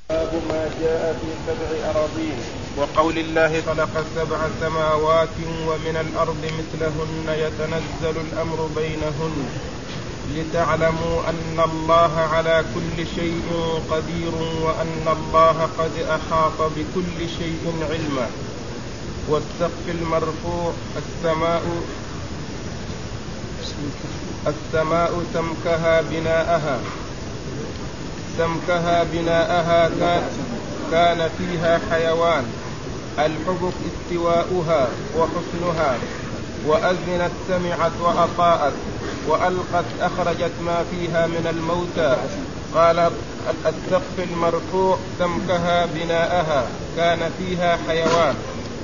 باب ما جاء في 7 أراضين وقول الله خلق 7 سماوات ومن الأرض مثلهن يتنزل الأمر بينهن لتعلموا أن الله على كل شيء قدير وأن الله قد أحاط بكل شيء علما. والسقف المرفوع السماء سمكها بناءها كان فيها حيوان. الحبك استواؤها وحسنها. وأذنت سمعت وأطاءت وألقت أخرجت ما فيها من الموتى. قال السقف المرفوع سمكها بناءها كان فيها حيوان.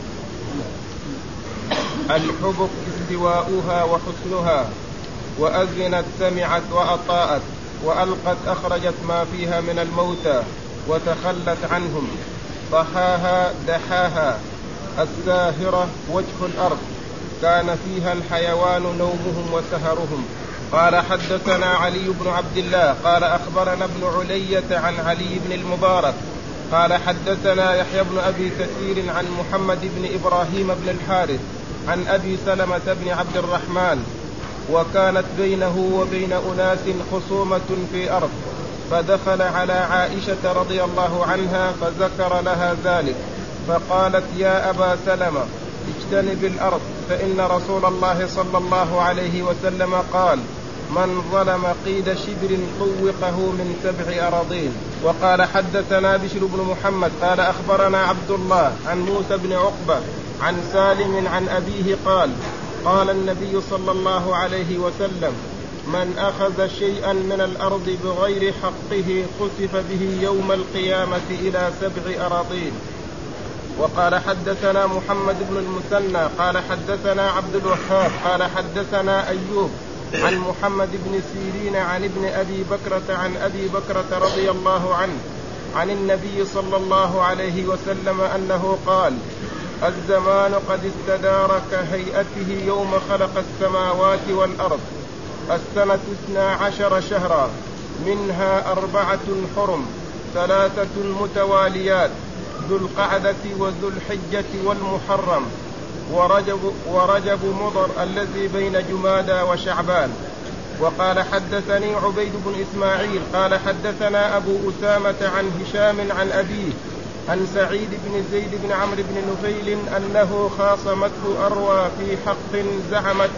الحبك استواؤها وحسنها. وأذنت سمعت وأطاءت وألقت أخرجت ما فيها من الموتى وتخلت عنهم. ضحاها دحاها. الساهرة وجه الأرض كان فيها الحيوان نومهم وسهرهم. قال حدثنا علي بن عبد الله قال أخبرنا ابن علية عن علي بن المبارك قال حدثنا يحيى بن أبي كثير عن محمد بن إبراهيم بن الحارث عن أبي سلمة بن عبد الرحمن. وكانت بينه وبين أناس خصومة في أرض فدخل على عائشة رضي الله عنها فذكر لها ذلك فقالت يا أبا سلمة اجتنب الأرض فإن رسول الله صلى الله عليه وسلم قال من ظلم قيد شبر طوقه من 7 أراضين. وقال حدثنا بشر بن محمد قال أخبرنا عبد الله عن موسى بن عقبة عن سالم عن أبيه قال قال النبي صلى الله عليه وسلم من أخذ شيئا من الأرض بغير حقه خسف به يوم القيامة إلى 7 أراضين. وقال حدثنا محمد بن المثنى قال حدثنا عبد الوهاب قال حدثنا أيوب عن محمد بن سيرين عن ابن أبي بكرة عن أبي بكرة رضي الله عنه عن النبي صلى الله عليه وسلم أنه قال الزمان قد استدار كهيئته يوم خلق السماوات والأرض. السنة 12 شهرا منها 4 حرم 3 متواليات ذو القعدة وذو الحجة والمحرم ورجب مضر الذي بين جمادى وشعبان. وقال حدثني عبيد بن إسماعيل قال حدثنا أبو أسامة عن هشام عن أبيه عن سعيد بن زيد بن عمرو بن نفيل أنه خاصمته أروى في حق زعمت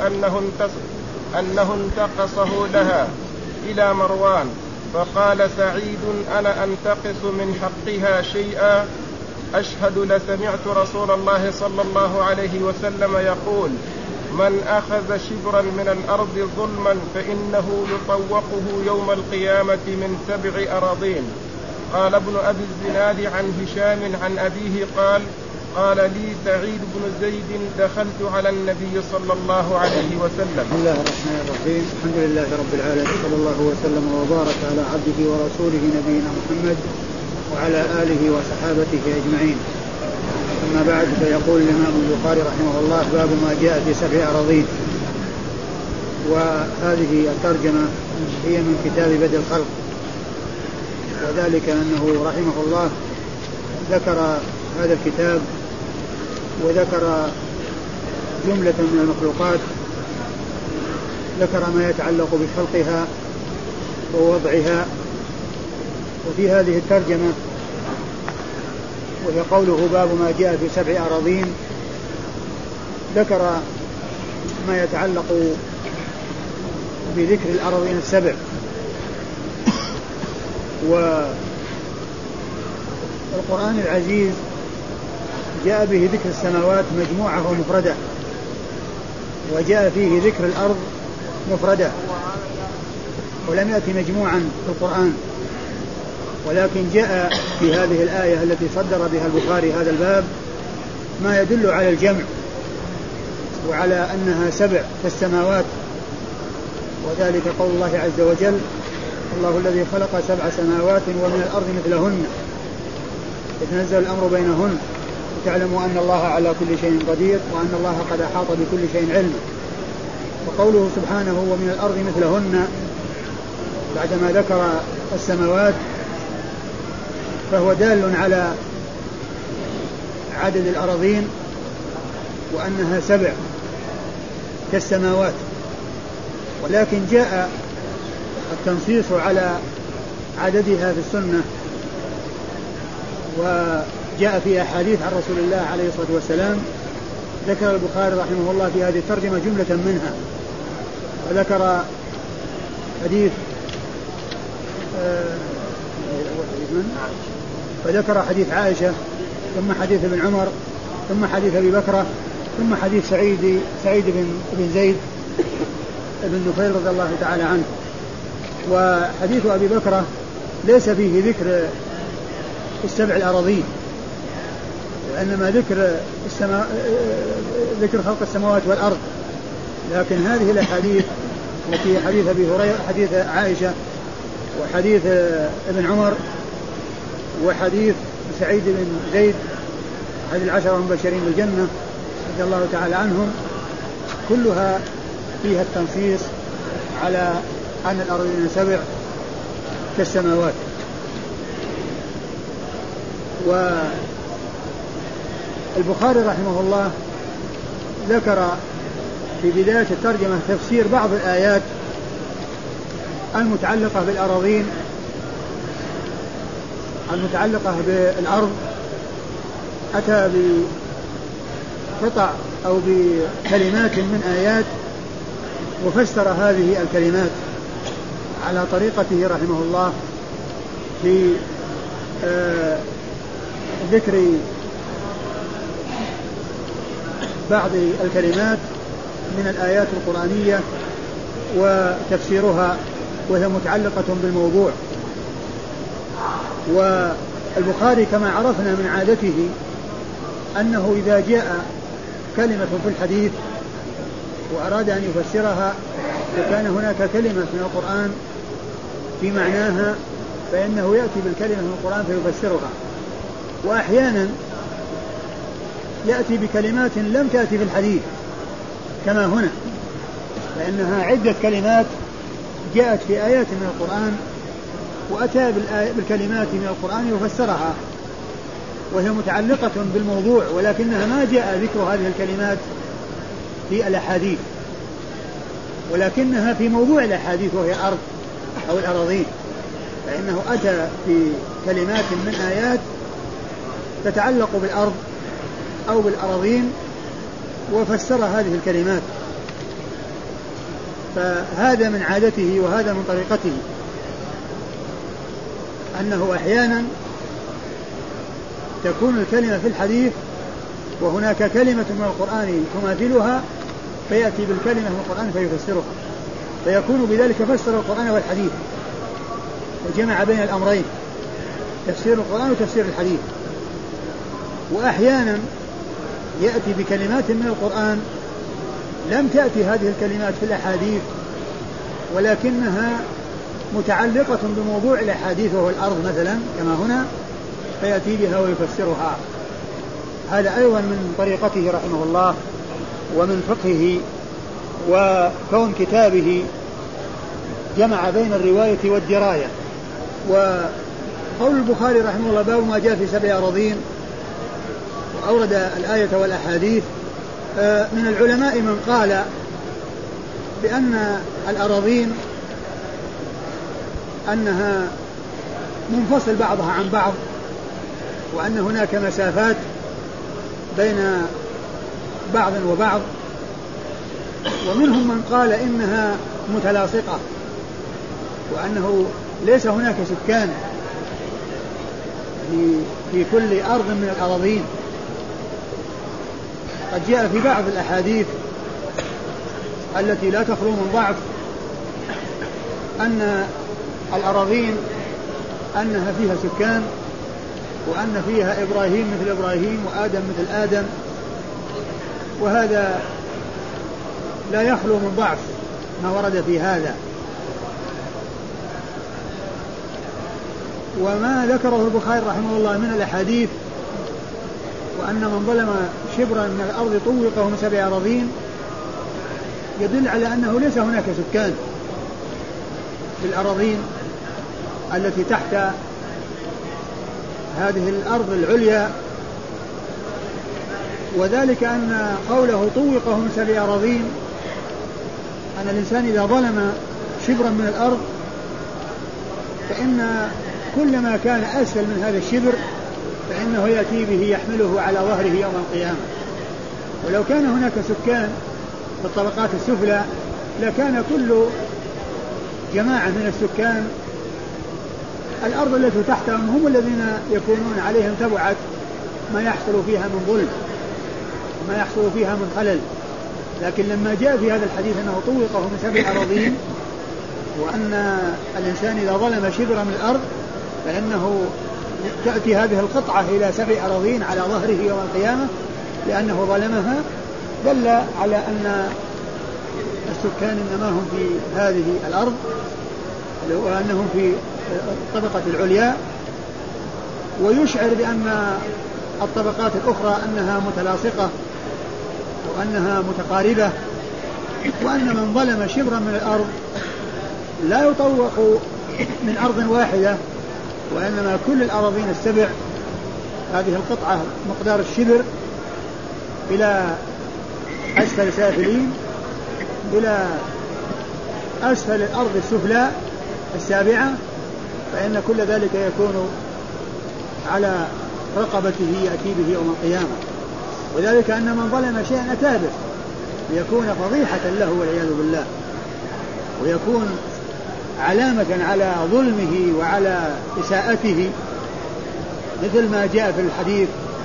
أنه انتقصه لها إلى مروان فقال سعيد أنا أنتقص من حقها شيئا أشهد لسمعت رسول الله صلى الله عليه وسلم يقول من أخذ شبرا من الأرض ظلما فإنه يطوقه يوم القيامة من 7 أراضين. قال ابن أبي الزناد عن هشام عن أبيه قال لي سعيد بن زيد دخلت على النبي صلى الله عليه وسلم. بسم الله الرحمن الرحيم الحمد لله رب العالمين صلى الله وسلم وبارك على عبده ورسوله نبينا محمد وعلى آله وصحابته أجمعين. أما بعد فيقول الإمام البخاري رحمه الله باب ما جاء في 7 أراضين. وهذه الترجمة هي من كتاب بدء الخلق وذلك أنه رحمه الله ذكر هذا الكتاب وذكر جملة من المخلوقات ذكر ما يتعلق بخلقها ووضعها. وفي هذه الترجمة وهي قوله باب ما جاء في 7 أراضين ذكر ما يتعلق بذكر الأراضين ال7 والقرآن العزيز جاء به ذكر السماوات مجموعة ومفردة وجاء فيه ذكر الأرض مفردة ولم يأتي مجموعا في القرآن. ولكن جاء في هذه الآية التي صدر بها البخاري هذا الباب ما يدل على الجمع وعلى أنها 7 في السماوات وذلك قول الله عز وجل الله الذي خلق 7 سماوات ومن الأرض مثلهن يتنزل الأمر بينهن وتعلموا أن الله على كل شيء قدير وأن الله قد أحاط بكل شيء علما. وقوله سبحانه ومن الأرض مثلهن بعدما ذكر السماوات فهو دال على عدد الأراضين وأنها 7 كالسماوات، ولكن جاء التنصيص على عددها في السنة، وجاء في أحاديث عن رسول الله عليه الصلاة والسلام. ذكر البخاري رحمه الله في هذه الترجمة جملة منها، فذكر حديث عائشة، ثم حديث ابن عمر، ثم حديث أبي بكرة، ثم حديث سعيد بن زيد بن نفيل رضي الله تعالى عنه. وحديث أبي بكرة ليس فيه ذكر 7 الأراضين، وإنما ذكر خلق السماوات والأرض. لكن هذه الأحاديث التي حديث أبي هريرة، حديث عائشة، وحديث ابن عمر، وحديث سعيد بن زيد، أحد ال10 المبشرين بالجنة رضي الله تعالى عنهم، كلها فيها التنصيص على أن الأرضين 7 كالسماوات. والبخاري رحمه الله ذكر في بداية الترجمة تفسير بعض الآيات المتعلقة بالأراضين، المتعلقة بالأرض، أتى بقطع أو بكلمات من آيات وفسر هذه الكلمات على طريقته رحمه الله في ذكر بعض الكلمات من الآيات القرآنية وتفسيرها، وهي متعلقة بالموضوع. والبخاري كما عرفنا من عادته أنه إذا جاء كلمة في الحديث وأراد أن يفسرها وكان هناك كلمة من القرآن في معناها فإنه يأتي بالكلمة من القرآن فيفسرها. وأحيانا يأتي بكلمات لم تأتي في الحديث كما هنا، فإنها عدة كلمات جاءت في آيات من القرآن وأتى بالكلمات من القرآن يفسرها، وهي متعلقة بالموضوع، ولكنها ما جاء ذكر هذه الكلمات في الأحاديث، ولكنها في موضوع الأحاديث وهي أرض أو الأراضين، فإنه أتى في كلمات من آيات تتعلق بالأرض أو بالأراضين وفسر هذه الكلمات. فهذا من عادته وهذا من طريقته، أنه أحيانا تكون الكلمة في الحديث وهناك كلمة من القرآن تماثلها فيأتي بالكلمة من القرآن فيفسرها، فيكون بذلك فسر القرآن والحديث وجمع بين الأمرين، تفسير القرآن وتفسير الحديث. وأحيانا يأتي بكلمات من القرآن لم تأتي هذه الكلمات في الأحاديث ولكنها متعلقة بموضوع الأحاديث وهو الأرض مثلا كما هنا، فيأتي بها ويفسرها. هذا أيضا من طريقته رحمه الله ومن فقهه، وكون كتابه جمع بين الرواية والدراية. وقول البخاري رحمه الله باب ما جاء في 7 أراضين، وأورد الآية والأحاديث. من العلماء من قال بأن الأراضين أنها منفصل بعضها عن بعض، وأن هناك مسافات بين بعض وبعض، ومنهم من قال إنها متلاصقة، وأنه ليس هناك سكان في كل أرض من الأراضين. قد جاء في بعض الأحاديث التي لا تخلو من ضعف أن الأراضين أنها فيها سكان، وأن فيها إبراهيم مثل إبراهيم وآدم مثل آدم، وهذا لا يخلو من ضعف ما ورد في هذا. وما ذكره البخاري رحمه الله من الأحاديث وأن من ظلم شبرا من الأرض طوقه من 7 أراضين يدل على أنه ليس هناك سكان في الأراضين التي تحت هذه الأرض العليا. وذلك أن قوله طوقه من 7 أراضين، أن الإنسان إذا ظلم شبرا من الأرض فإن كل ما كان أسفل من هذا الشبر فإنه يأتي به يحمله على ظهره يوم القيامة. ولو كان هناك سكان في الطبقات السفلى لكان كل جماعة من السكان الأرض التي تحتهم هم الذين يكونون عليهم تبعة ما يحصل فيها من ظلم وما يحصل فيها من خلل. لكن لما جاء في هذا الحديث أنه طوقه من 7 أراضين، وأن الإنسان إذا ظلم شبرا من الأرض فإنه تأتي هذه القطعة إلى 7 أراضين على ظهره يوم القيامة لأنه ظلمها، دل على أن السكان إنما هم في هذه الأرض وأنهم في الطبقة العليا، ويشعر بأن الطبقات الأخرى أنها متلاصقة وأنها متقاربة، وأن من ظلم شبرا من الأرض لا يطوق من أرض واحدة، وإنما كل الأراضين ال7 هذه القطعة مقدار الشبر إلى أسفل سافلين إلى أسفل الأرض السفلى 7، فإن كل ذلك يكون على رقبته يأتي به يوم القيامة. وذلك أن من ظلم شيئا أتى به ليكون فضيحة له والعياذ بالله، ويكون علامة على ظلمه وعلى إساءته، مثل ما جاء في الحديث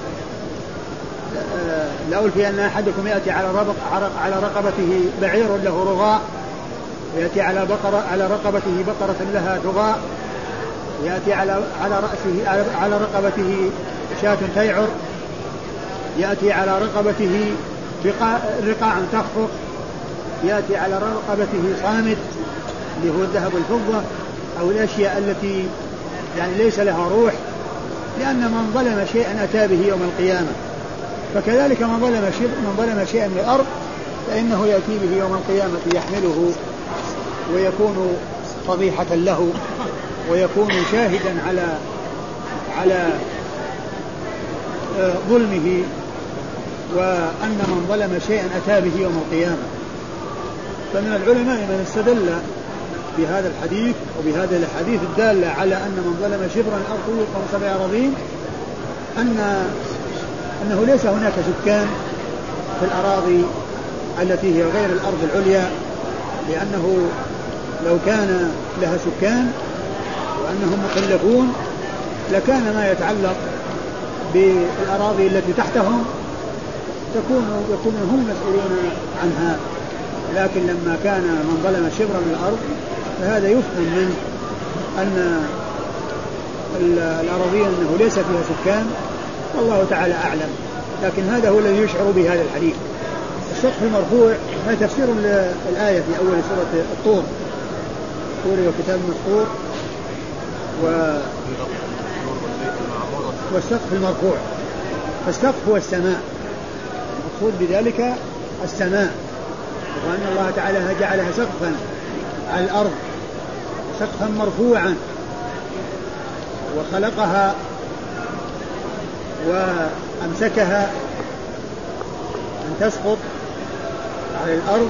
لألفي أن أحدكم يأتي على رقبته بعير له رغاء، ويأتي على رقبته بقرة لها ثغاء، يأتي على رقبته شاة تيعر، يأتي على رقبته رقاع تخفق، يأتي على رقبته صامت اللي هو الذهب والفضة أو الأشياء التي يعني ليس لها روح، لأن من ظلم شيئا أتى به يوم القيامة. فكذلك من ظلم شيئا من الأرض فإنه يأتي به يوم القيامة يحمله ويكون فضيحة له، ويكون شاهدا على ظلمه، وأن من ظلم شيئا أتى به يوم القيامة. فمن العلماء من استدل بهذا الحديث وبهذه الحديث الدالة على أن من ظلم شبرا الأرض طوقه من 7 أراضين أنه ليس هناك سكان في الأراضي التي هي غير الأرض العليا، لأنه لو كان لها سكان وأنهم مكلفون لكان ما يتعلق بالأراضي التي تحتهم يكونون هم مسؤولون عنها. لكن لما كان من ظلم شبرا من الأرض فهذا يفهم منه أن الأراضي أنه ليس فيها سكان، والله تعالى أعلم. لكن هذا هو الذي يشعر بهذا الحديث. السقف المرفوع هذا تفسير الآية في أول سورة الطور، طور وكتاب مسطور والسقف المرفوع. فالسقف هو السماء، المقصود بذلك السماء، وأن الله تعالى جعلها سقفا على الأرض، سقفا مرفوعا، وخلقها وأمسكها أن تسقط على الأرض،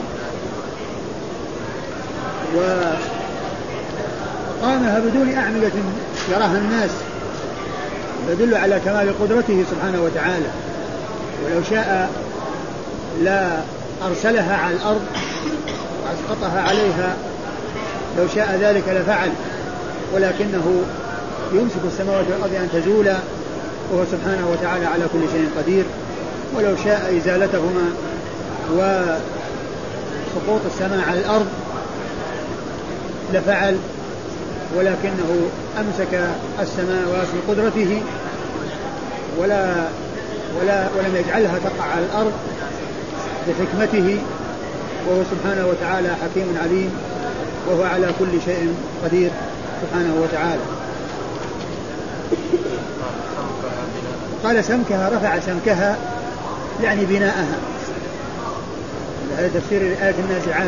وقامها بدون أعمدة يراها الناس، يدل على كمال قدرته سبحانه وتعالى. ولو شاء لا أرسلها على الأرض وأسقطها عليها، لو شاء ذلك لفعل، ولكنه يمسك السماوات والأرض أن تزولا، وهو سبحانه وتعالى على كل شيء قدير. ولو شاء إزالتهما وسقوط السماء على الأرض لفعل، ولكنه أمسك السماوات بقدرته ولم يجعلها تقع على الأرض بحكمته، وهو سبحانه وتعالى حكيم عليم، وهو على كل شيء قدير سبحانه وتعالى. قال سمكها، رفع سمكها يعني بناءها، هذا تفسير آية النازعات.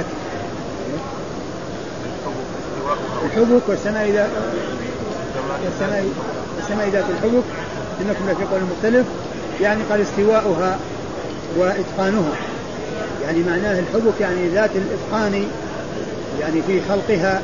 الحبك والسماء ذات الحبك إنكم لفي قول مختلف، يعني قال استواؤها وإتقانها، يعني معناه الحبك يعني ذات الإتقان، يعني في خلقها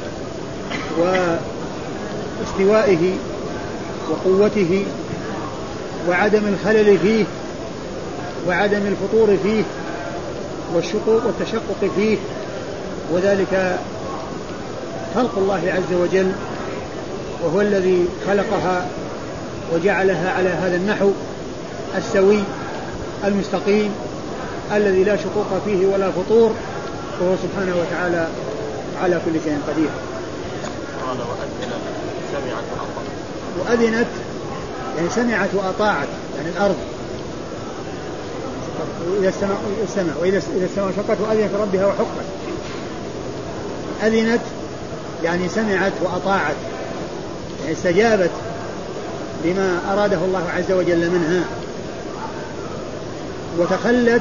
واستوائه وقوته وعدم الخلل فيه وعدم الفطور فيه والشقوق والتشقق فيه، وذلك خلق الله عز وجل، وهو الذي خلقها وجعلها على هذا النحو السوي المستقيم الذي لا شقوق فيه ولا فطور، وهو سبحانه وتعالى على كل شيء قدير. قال وأذنت سمعت وأطاعت. وأذنت يعني سمعت وأطاعت، يعني الأرض إذا السماء وإذا السماء شقت وأذنت ربها وحقت. أذنت يعني سمعت وأطاعت، يعني استجابت لما أراده الله عز وجل منها، وتخلت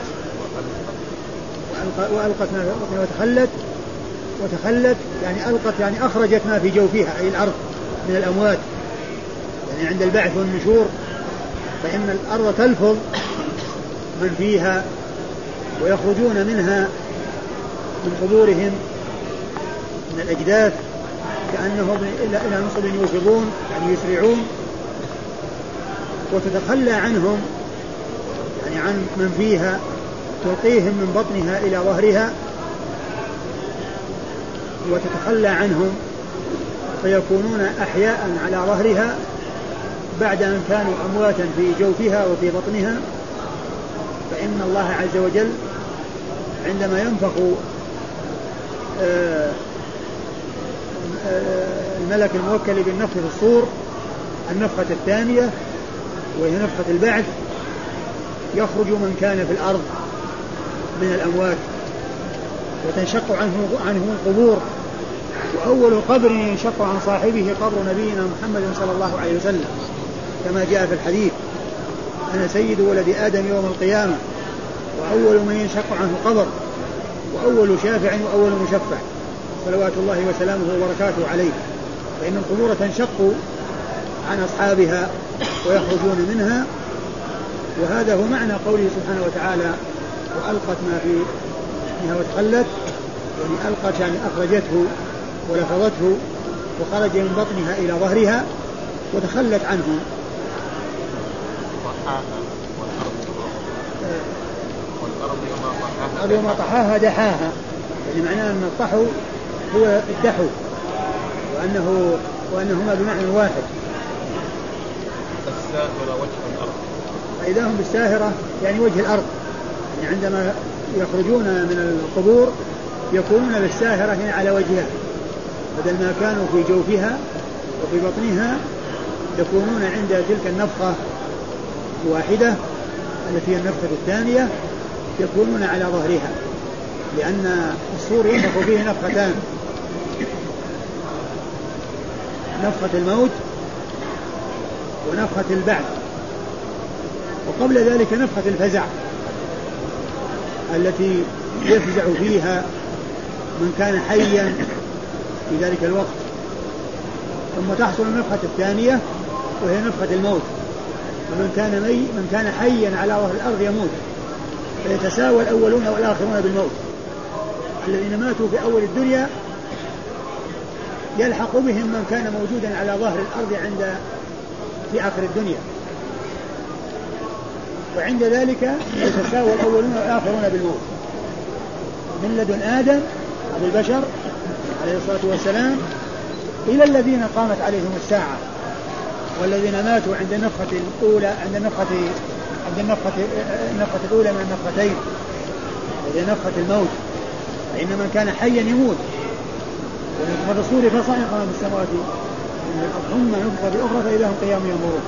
وألقت ما وتخلت يعني ألقت يعني أخرجت ما في جوفها أي الأرض من الأموات، يعني عند البعث والنشور فإن الأرض تلفظ من فيها ويخرجون منها من قبورهم من الأجداث كأنهم إلى نصب يوفضون يعني يسرعون، وتتخلى عنهم يعني عن من فيها، تلقيهم من بطنها إلى ظهرها وتتخلى عنهم فيكونون أحياء على ظهرها بعد أن كانوا أمواتا في جوفها وفي بطنها. فإن الله عز وجل عندما ينفخ الملك الموكل بالنفخ في الصور النفخة الثانية وهي نفخة البعث، يخرج من كان في الأرض من الأموات وتنشق عنه القبور، وأول قبر ينشق عن صاحبه قبر نبينا محمد صلى الله عليه وسلم كما جاء في الحديث: أنا سيد ولد آدم يوم القيامة وأول من ينشق عنه قبر وأول شافع وأول مشفع صلوات الله وسلامه وبركاته عليه. فإن القبور تنشق عن أصحابها ويخرجون منها، وهذا هو معنى قوله سبحانه وتعالى: وألقت ما فيها وتخلت، يعني ألقت يعني أخرجته ولفظته وخرج من بطنها إلى ظهرها وتخلت عنه. والأرض وما طحاها دحاها، يعني معناه أن الطحو هو الدحو وأنهما بمعنى واحد. الساهرة وجه الأرض، فإذا هم بالساهرة يعني وجه الأرض، يعني عندما يخرجون من القبور يكونون بالساهرة يعني على وجهها، بدل ما كانوا في جوفها وفي بطنها يكونون عند تلك النفخة الواحدة التي هي النفخة الثانية يكونون على ظهرها، لأن الصور ينفخ فيه نفختان: نفخة الموت ونفخة البعث، وقبل ذلك نفخة الفزع التي يفزع فيها من كان حيا في ذلك الوقت، ثم تحصل النفخة الثانية وهي نفخة الموت، ومن كان حيا على ظهر الأرض يموت، فيتساوى الأولون والآخرون بالموت. الذين ماتوا في أول الدنيا يلحق بهم من كان موجودا على ظهر الأرض في آخر الدنيا، وعند ذلك يتساوى الأولون والآخرون بالموت، من لدن آدم أبو البشر عليه الصلاة والسلام إلى الذين قامت عليهم الساعة، والذين ماتوا عند النفخة الأولى النفخة الأولى من النفختين وهي نفخة الموت، فإن من كان حيا يموت. ونفخ في الصور فصعق من في السماوات ثم نفخ في الأخرى فإذا هم قيام ينظرون.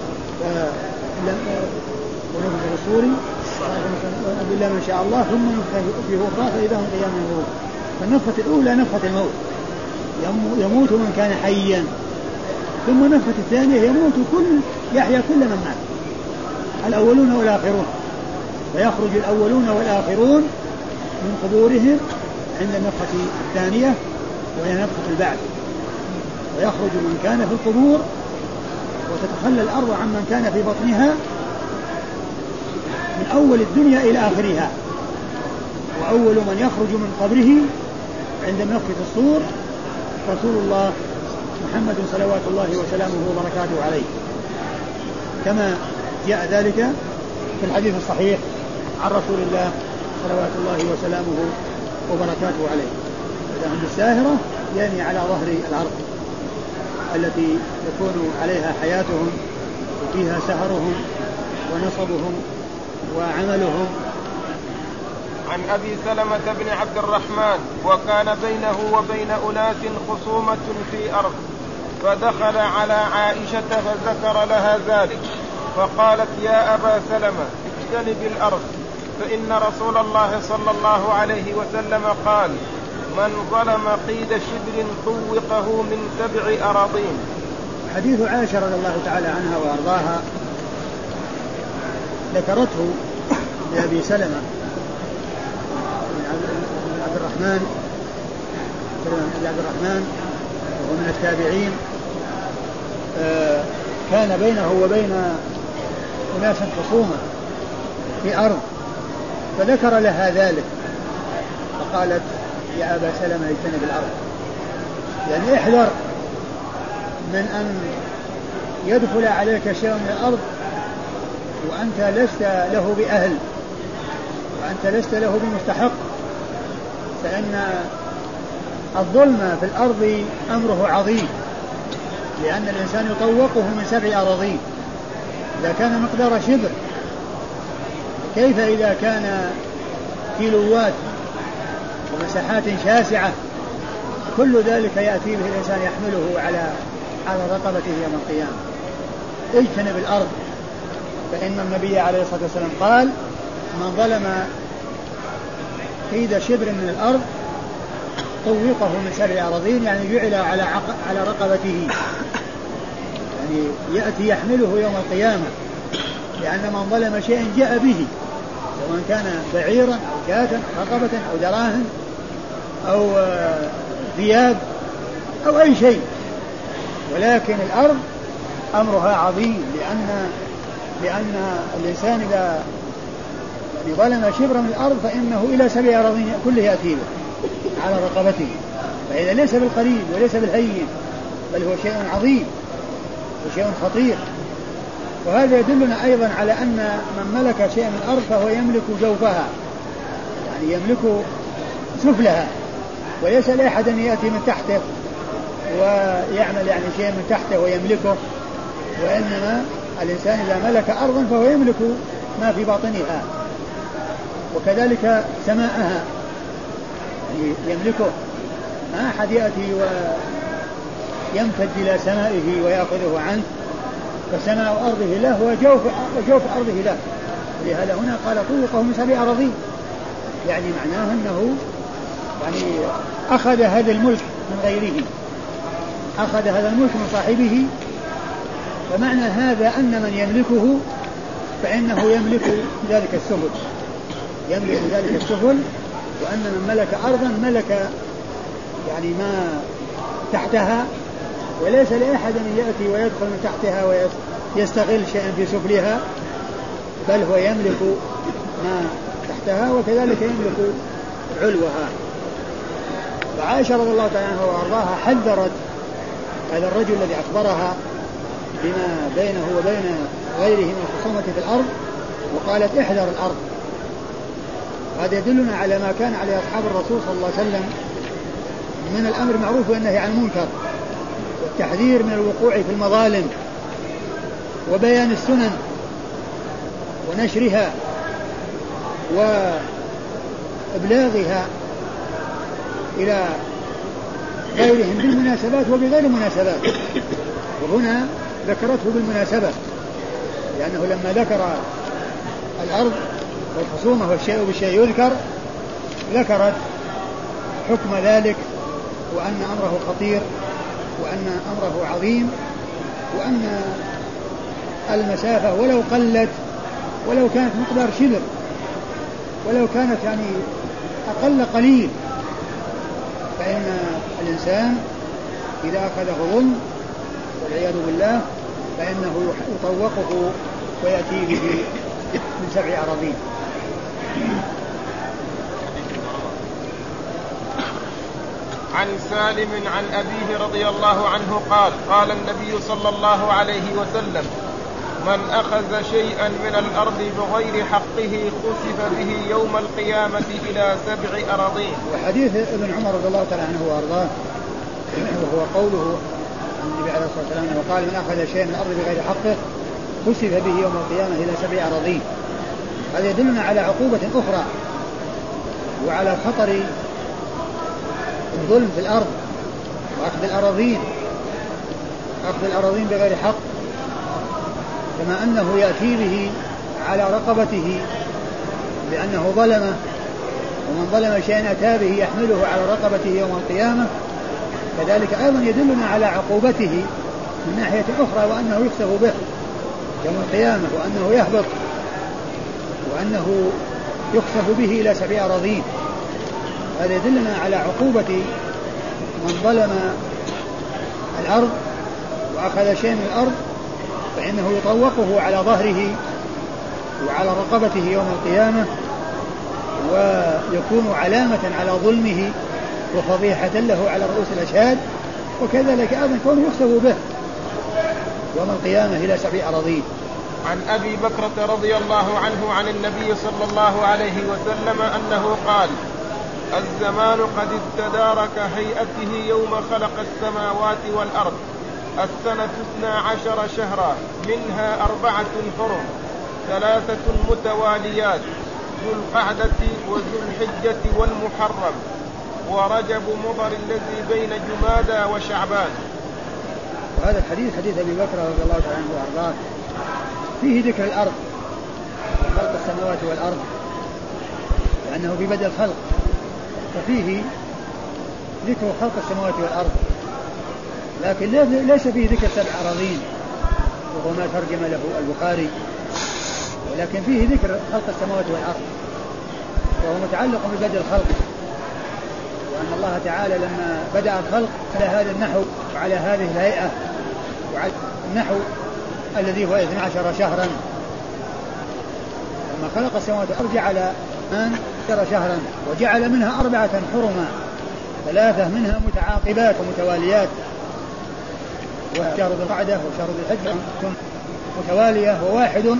ونفخ في الصور بالله من شاء الله ثم نفخ في أخرى فإذا هم قيام ينظرون. فالنفخة الأولى نفخة الموت، يموت من كان حيا، ثم النفخة الثانية يحيا كل من مات، الأولون والآخرون، ويخرج الأولون والآخرون من قبورهم عند النفخة الثانية وهي نفخة البعث، ويخرج من كان في القبور وتتخلى الأرض عمن كان في بطنها من أول الدنيا إلى آخرها. وأول من يخرج من قبره عند نفخة الصور رسول الله محمد صلوات الله وسلامه وبركاته عليه، كما جاء ذلك في الحديث الصحيح عن رسول الله صلوات الله وسلامه وبركاته عليه. إذا هم الساهرة يعني على ظهر الأرض التي يكون عليها حياتهم وفيها سهرهم ونصبهم وعملهم. عن أبي سلمة بن عبد الرحمن: وكان بينه وبين أناس خصومة في أرض، فدخل على عائشة فذكر لها ذلك، فقالت: يا أبا سلمة اجتنب الأرض، فإن رسول الله صلى الله عليه وسلم قال: من ظلم قيد شبر طوقه من 7 أراضين. حديث عائشة رضي الله تعالى عنها وأرضاها ذكرته لأبي سلمة بن عبد الرحمن وهو من التابعين، كان بينه وبين أناس خصومة في أرض، فذكر لها ذلك فقالت: يا أبا سلمة اجتنب الأرض، يعني احذر من أن يدخل عليك شيء من الأرض وأنت لست له بأهل وأنت لست له بمستحق، فإن الظلم في الأرض أمره عظيم، لأن الإنسان يطوقه من 7 أراضين. إذا كان مقدار شبر كيف إذا كان كيلوات ومساحات شاسعة؟ كل ذلك يأتي به الإنسان يحمله على رقبته يوم القيامة. اجتنب الأرض، فإن النبي عليه الصلاة والسلام قال: من ظلم قيد شبر من الأرض طوقه من 7 أراضين، يعني جعل على رقبته، يعني يأتي يحمله يوم القيامة، لأن من ظلم شيئا جاء به، سواء كان بعيرا أو شاة أو رقبة أو دراهم أو ثياب أو أي شيء. ولكن الأرض أمرها عظيم، لأن الإنسان إذا ظلم شبرا من الأرض فإنه إلى 7 أراضين كله يأتي به على رقبته، فإذا ليس بالقليل وليس بالهين، بل هو شيء عظيم وشيء خطير. وهذا يدلنا أيضا على أن من ملك شيئا من الأرض فهو يملك جوفها، يعني يملك سفلها، وليس لأحد أن يأتي من تحته ويعمل يعني شيئا من تحته ويملكه، وإنما الإنسان إذا ملك أرضا فهو يملك ما في باطنها، وكذلك سماءها يعني يملكه. ما أحد يأتي ويمتد إلى سمائه ويأخذه عنه، فسماء أرضه له وجوف أرضه له. لهذا هنا قال طوقه من 7 أراضين، يعني معناه أنه يعني أخذ هذا الملك من غيره، أخذ هذا الملك من صاحبه. فمعنى هذا أن من يملكه فإنه يملك ذلك السفل، يملك ذلك السفل، وأن من ملك أرضا ملك يعني ما تحتها، وليس لأحد أن يأتي ويدخل من تحتها ويستغل شيئا في سفلها، بل هو يملك ما تحتها وكذلك يملك علوها. فعائشة رضي الله تعالى عنها وأرضاها حذرت هذا الرجل الذي أخبرها بما بينه وبين غيره من الخصومة في الأرض، وقالت: احذر الأرض. هذا يدلنا على ما كان عليه أصحاب الرسول صلى الله عليه وسلم من الأمر معروف والنهي عن المنكر، والتحذير من الوقوع في المظالم، وبيان السنن ونشرها وإبلاغها إلى غيرهم بالمناسبات وبغير مناسبات. وهنا ذكرته بالمناسبة، لأنه لما ذكر الأرض والخصومة والشيء بالشيء يذكر، ذكرت حكم ذلك، وأن أمره خطير، وأن أمره عظيم، وأن المسافة ولو قلت، ولو كانت مقدار شبر، ولو كانت يعني أقل قليل، فإن الإنسان إذا أخذه ظلم والعياذ بالله فإنه يطوقه ويأتي به من 7 أراضين. عن سالم عن أبيه رضي الله عنه قال قال النبي صلى الله عليه وسلم من أخذ شيئا من الأرض بغير حقه خسف به يوم القيامة إلى 7 أراضين. وحديث ابن عمر رضي الله تعالى عنه وأرضاه وهو قوله النبي عليه الصلاة والسلام وقال من أخذ شيئا من الأرض بغير حقه خسف به يوم القيامة إلى 7 أراضين. هذا يدلنا على عقوبة أخرى وعلى خطر الظلم في الأرض وأخذ الأراضين بغير حق، كما أنه يأتي به على رقبته لأنه ظلمه، ومن ظلم شيئا أتى به يحمله على رقبته يوم القيامة، كذلك أيضا يدلنا على عقوبته من ناحية أخرى وأنه يخسف به يوم القيامة وأنه يهبط وأنه يخسف به إلى 7 أراضين. هذا يدلنا على عقوبة من ظلم الأرض وأخذ شيء من الأرض فإنه يطوقه على ظهره وعلى رقبته يوم القيامة ويكون علامة على ظلمه وفضيحة له على رؤوس الأشهاد، وكذلك أيضا كونه يخسف به يوم القيامة إلى 7 أراضين. عن أبي بكرة رضي الله عنه عن النبي صلى الله عليه وسلم أنه قال الزمان قد استدار كهيئته يوم خلق السماوات والأرض، السنة 12 شهرا منها 4 حرم 3 متواليات ذو القعدة وذو الحجة والمحرم ورجب مضر الذي بين جمادى وشعبان. وهذا الحديث حديث أبي بكر رضي الله عنه وأرضاه فيه ذكر الأرض خلق السماوات والأرض لأنه في بدء الخلق، ففيه ذكر خلق السماوات والأرض، لكن ليس فيه ذكر 7 أراضين وهو ما ترجم له البخاري، ولكن فيه ذكر خلق السماوات والأرض وهو متعلق ببدء الخلق، وأن الله تعالى لما بدأ الخلق على هذا النحو وعلى هذه الهيئة وعلى النحو الذي هو 12 شهرا، لما خلق السماوات والأرض جعل 12 شهرا وجعل منها 4 حرما 3 منها متعاقبات ومتواليات، وشهر ذي القعدة وشهر ذي الحجة متوالية وواحد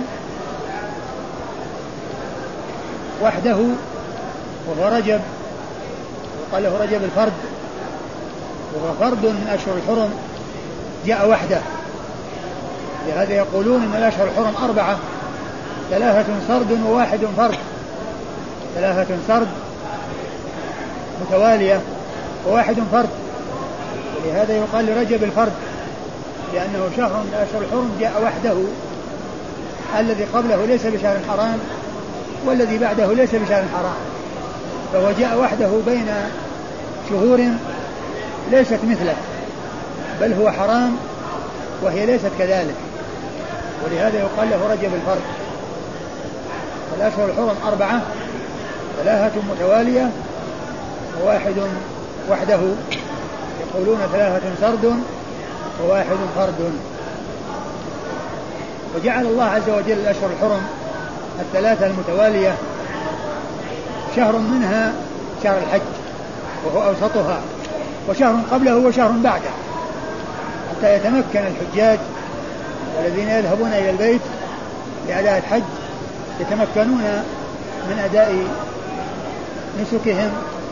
وحده وهو رجب، وقال له رجب الفرد وهو فرد من أشهر الحرم جاء وحده، لهذا يقولون إن الأشهر الحرم 4 3 سرد وواحد فرد، 3 سرد متوالية وواحد فرد، ولهذا يقال لرجب الفرد لأنه شهر من أشهر الحرم جاء وحده، الذي قبله ليس بشهر حرام والذي بعده ليس بشهر حرام، فهو جاء وحده بين شهور ليست مثله بل هو حرام وهي ليست كذلك، ولهذا يقال له رجب الفرد. فالأشهر الحرم 4 3 متوالية وواحد وحده، يقولون 3 سرد وواحد فرد. وجعل الله عز وجل الأشهر الحرم 3 المتوالية شهر منها شهر الحج وهو أوسطها، وشهر قبله وشهر بعده، حتى يتمكن الحجاج والذين يذهبون إلى البيت لأداء الحج يتمكنون من أداء نسكهم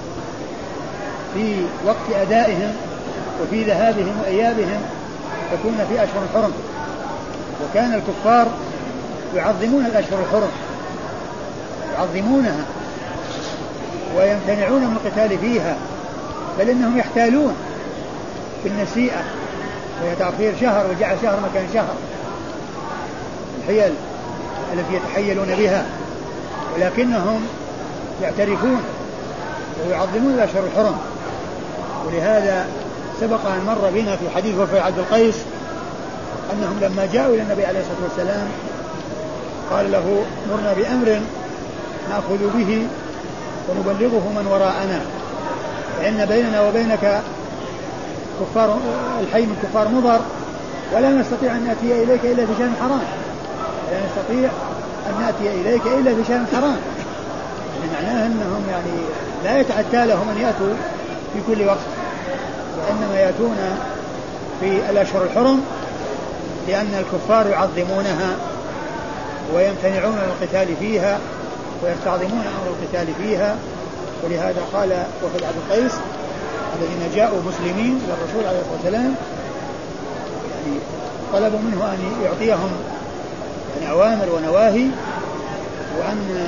في وقت أدائهم وفي ذهابهم وإيابهم، تكون في أشهر الحرم. وكان الكفار يعظمون الأشهر الحرم، يعظمونها ويمتنعون من القتال فيها، بل إنهم يحتالون بالنسيئة وهي تأخير شهر وجعل شهر مكان شهر، الحيل التي يتحيلون بها، ولكنهم يعترفون ويعظمون الأشهر الحرم. ولهذا سبق أن مر بنا في حديث وفاة عبد القيس أنهم لما جاءوا إلى النبي عليه الصلاة والسلام قال له مرنا بأمر نأخذ به ونبلغه من وراءنا، فإن بيننا وبينك كفار الحي من كفار مضر ولا نستطيع أن نأتي إليك إلا في شهر حرام، لا نستطيع أن نأتي إليك إلا في شهر حرام. يعني معناه أنهم يعني لا يتعدى لهم أن يأتوا في كل وقت، وإنما يأتون في الأشهر الحرم لأن الكفار يعظمونها ويمتنعون من القتال فيها ويستعظمون أمر القتال فيها. ولهذا قال وفد عبد القيس الذين جاءوا مسلمين إلى الرسول عليه الصلاة والسلام يعني طلبوا منه أن يعطيهم يعني أوامر ونواهي، وأن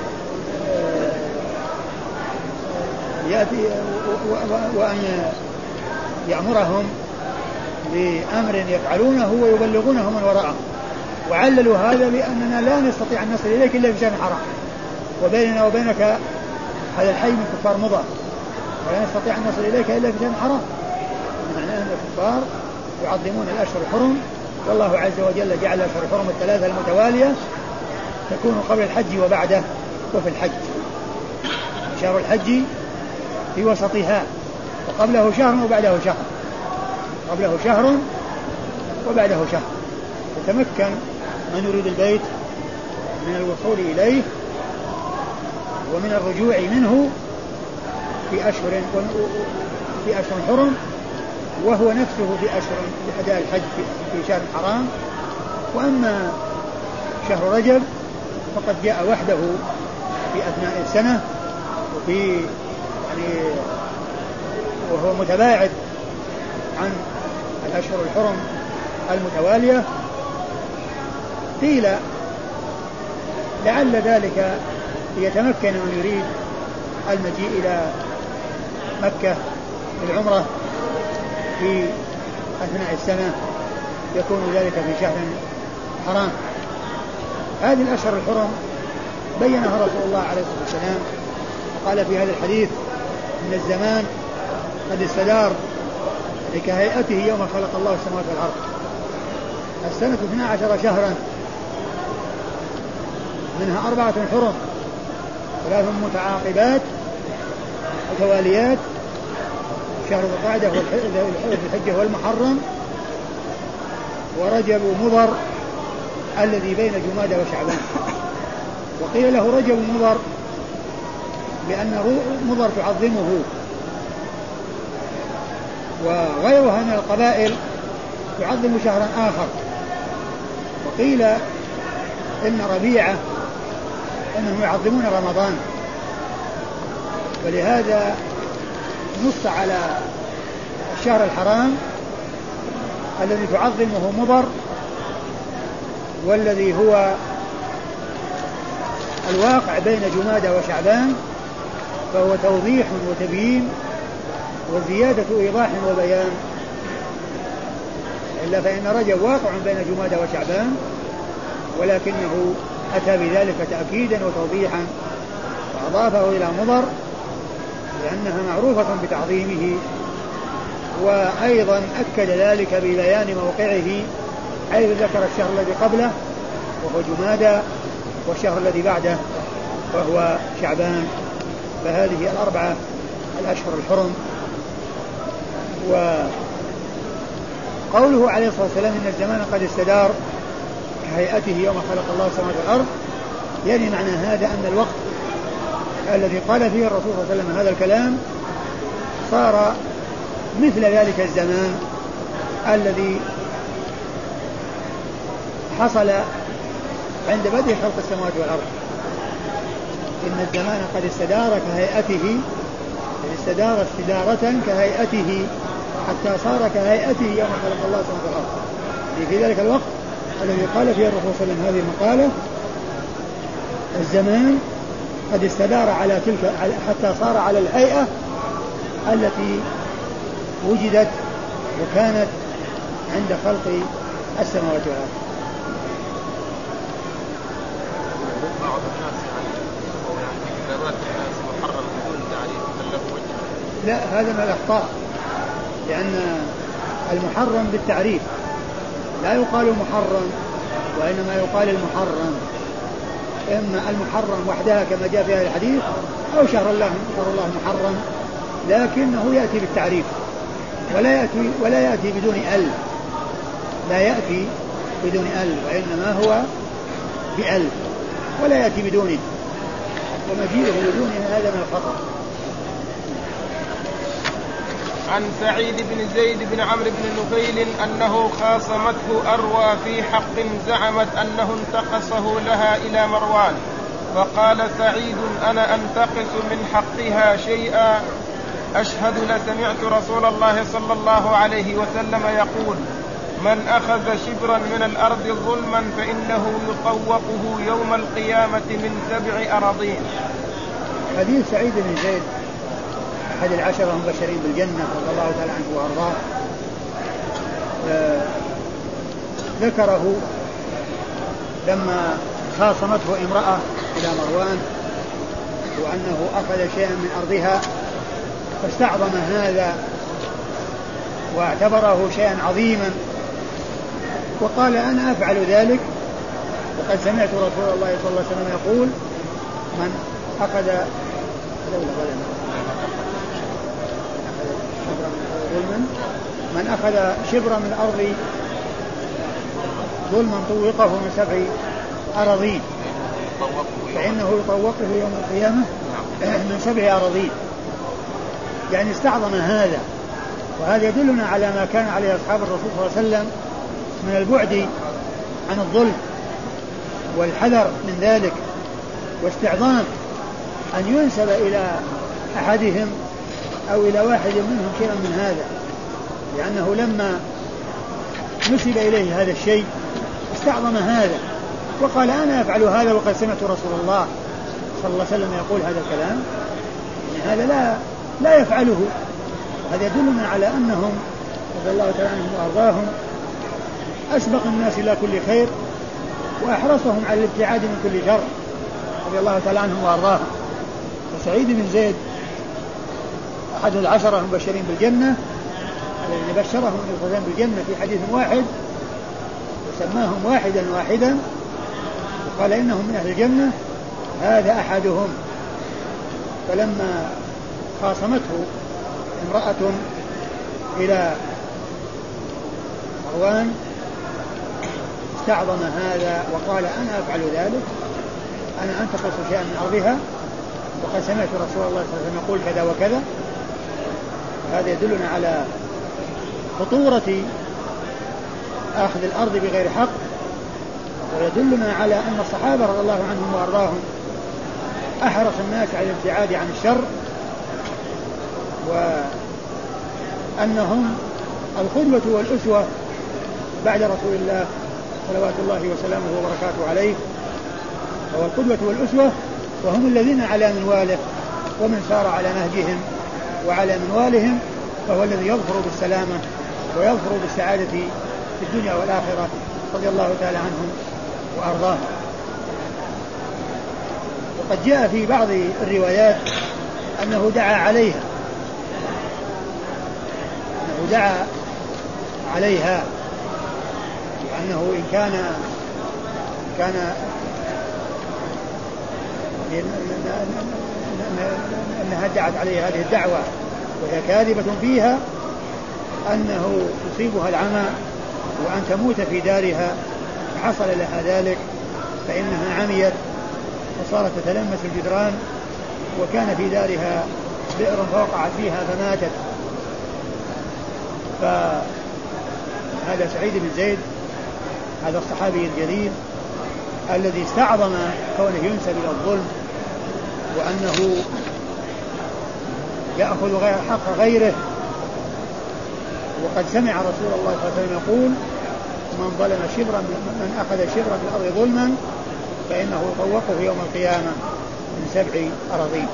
يأتي وأن يأمرهم بأمر يفعلونه ويبلغونه من وراءهم. وعللوا هذا بأننا لا نستطيع أن نصل إليك إلا في شهر حرام، وبيننا وبينك هذا الحي من كفار مضى، ولا نستطيع أن نصل إليك إلا في شهر حرام. معناه أن الكفار يعظمون الأشهر الحرم، والله عز وجل جعل الأشهر الحرم الثلاثة المتوالية تكون قبل الحج وبعده وفي الحج. شهر الحج في وسطها، وقبله شهر وبعده شهر، قبله شهر وبعده شهر، يتمكن من يريد البيت من الوصول إليه ومن الرجوع منه في أشهر حرم، وهو نفسه في أشهر أداء الحج في شهر حرام. وأما شهر رجب فقد جاء وحده في أثناء السنة وفي يعني وهو متباعد عن الأشهر الحرم المتوالية. قيل لعل ذلك يتمكن من يريد المجيء إلى مكة للعمرة في أثناء السنة يكون ذلك في شهر حرام. هذه الأشهر الحرم بينها رسول الله عليه الصلاة والسلام، قال في هذا الحديث إن الزمان قد استدار كهيئته يوم خلق الله السماوات والأرض. السنة 12 شهرا، منها 4 حرم، 3 متعاقبات متواليات، شهر ذو القعدة والحجة والمحرم ورجب مضر الذي بين جمادى وشعبان. وقيل له رجب مضر لأن مضر تعظمه، وغيرها من القبائل تعظم شهرا آخر. وقيل إن ربيعة أنهم يعظمون رمضان، ولهذا نص على الشهر الحرام الذي تعظمه مضر، والذي هو الواقع بين جمادى وشعبان، فهو توضيح وتبيين وزيادة إيضاح وبيان. إلا فإن رجب واقع بين جمادى وشعبان، ولكنه أتى بذلك تأكيدا وتوضيحا وأضافه إلى مضر لأنها معروفة بتعظيمه، وأيضا أكد ذلك ببيان موقعه حيث ذكر الشهر الذي قبله وهو جمادى والشهر الذي بعده وهو شعبان. فهذه 4 الأشهر الحرم. وقوله عليه الصلاة والسلام إن الزمان قد استدار كهيئته يوم خلق الله السماوات والأرض، يعني معنى هذا أن الوقت الذي قال فيه الرسول صلى الله عليه وسلم هذا الكلام صار مثل ذلك الزمان الذي حصل عند بدء خلق السماوات والأرض. إن الزمان قد استدار كهيئته، استدار استدارة كهيئته حتى صار كهيئته يوم خلق الله السماوات والأرض. في ذلك الوقت الذي قال فيه الرسول صلى الله عليه وسلم هذه المقالة الزمان قد استدار على تلك حتى صار على الهيئة التي وجدت وكانت عند خلق السماوات والأرض. بعض الناس إذا مات الناس محرم بدون تعريف هل له وجه؟ لا، هذا من الأخطاء، لأن المحرم بالتعريف لا يقال محرم، وإنما يقال المحرم، إما المحرم وحدها كما جاء في هذا الحديث أو شهر الله محرم، لكنه يأتي بالتعريف ولا يأتي بدون لا يأتي بدون ال، وإنما هو بأل ولا يأتي بدونه، ومجيئه بدونه هذا من الخطأ. عن سعيد بن زيد بن عمرو بن نفيل أنه خاصمته أروى في حق زعمت أنه انتقصه لها إلى مروان، فقال سعيد أنا أنتقص من حقها شيئا أشهد لسمعت رسول الله صلى الله عليه وسلم يقول من أخذ شبرا من الأرض ظلما فإنه يطوقه يوم القيامة من 7 أراضين. حديث سعيد بن زيد أحد العشرة المبشرين بالجنة رضي الله تعالى عنه وأرضاه ذكره لما خاصمته امرأة إلى مروان وأنه أخذ شيئا من أرضها فاستعظم هذا واعتبره شيئا عظيما وقال أنا أفعل ذلك، وقد سمعت رسول الله صلى الله عليه وسلم يقول من أخذ شبرا من الأرض ظلما طوقه من 7 أراضين فإنه يطوقه يوم القيامة من 7 أراضين. يعني استعظم هذا، وهذا يدلنا على ما كان عليه أصحاب الرسول صلى الله عليه وسلم من البعد عن الظلم والحذر من ذلك، واستعظام أن ينسب إلى أحدهم أو إلى واحد منهم شيئا من هذا، لأنه لما نسب إليه هذا الشيء استعظم هذا وقال أنا أفعل هذا وقد سمعت رسول الله صلى الله عليه وسلم يقول هذا الكلام، يعني هذا لا يفعله. هذا يدلنا على أنهم رضي الله تعالى عنهم وأرضاهم أسبق الناس إلى كل خير وأحرصهم على الابتعاد من كل شر رضي الله تعالى عنهم وأرضاهم. وسعيد بن زيد أحد العشرة المبشرين بالجنة الذين بشرهم الرسول بالجنة في حديث واحد وسماهم واحدا وقال إنهم من أهل الجنة، هذا أحدهم. فلما خاصمته امرأة إلى مروان استعظم هذا وقال أنا أفعل ذلك، أنا أنتقص شيئا من أرضها وقد سمعت رسول الله صلى الله عليه وسلم يقول كذا وكذا. هذا يدلنا على خطورة أخذ الأرض بغير حق، ويدلنا على أن الصحابة رضي الله عنهم وأرضاهم أحرص الناس على الابتعاد عن الشر، وأنهم القدوة والأسوة بعد رسول الله صلوات الله وسلامه وبركاته عليه، هو القدوة والأسوة، وهم الذين على منواله ومن سار على نهجهم وعلى منوالهم فهو الذي يظفر بالسلامة ويظفر بالسعادة في الدنيا والآخرة رضي الله تعالى عنهم وأرضاهم. وقد جاء في بعض الروايات أنه دعا عليها وأنه إن كان أنها دعت عليها هذه الدعوة وهي كاذبة فيها أنه يصيبها العمى وأن تموت في دارها، فحصل لها ذلك فإنها عميت وصارت تتلمس الجدران، وكان في دارها بئر فوقعت فيها فماتت. فهذا سعيد بن زيد هذا الصحابي الجليل الذي استعظم كونه ينسب إلى الظلم وأنه يأخذ حق غيره، وقد سمع رسول الله صلى الله عليه وسلم يقول من أخذ شبرا من الأرض ظلما فإنه يطوقه يوم القيامة من 7 أراضين.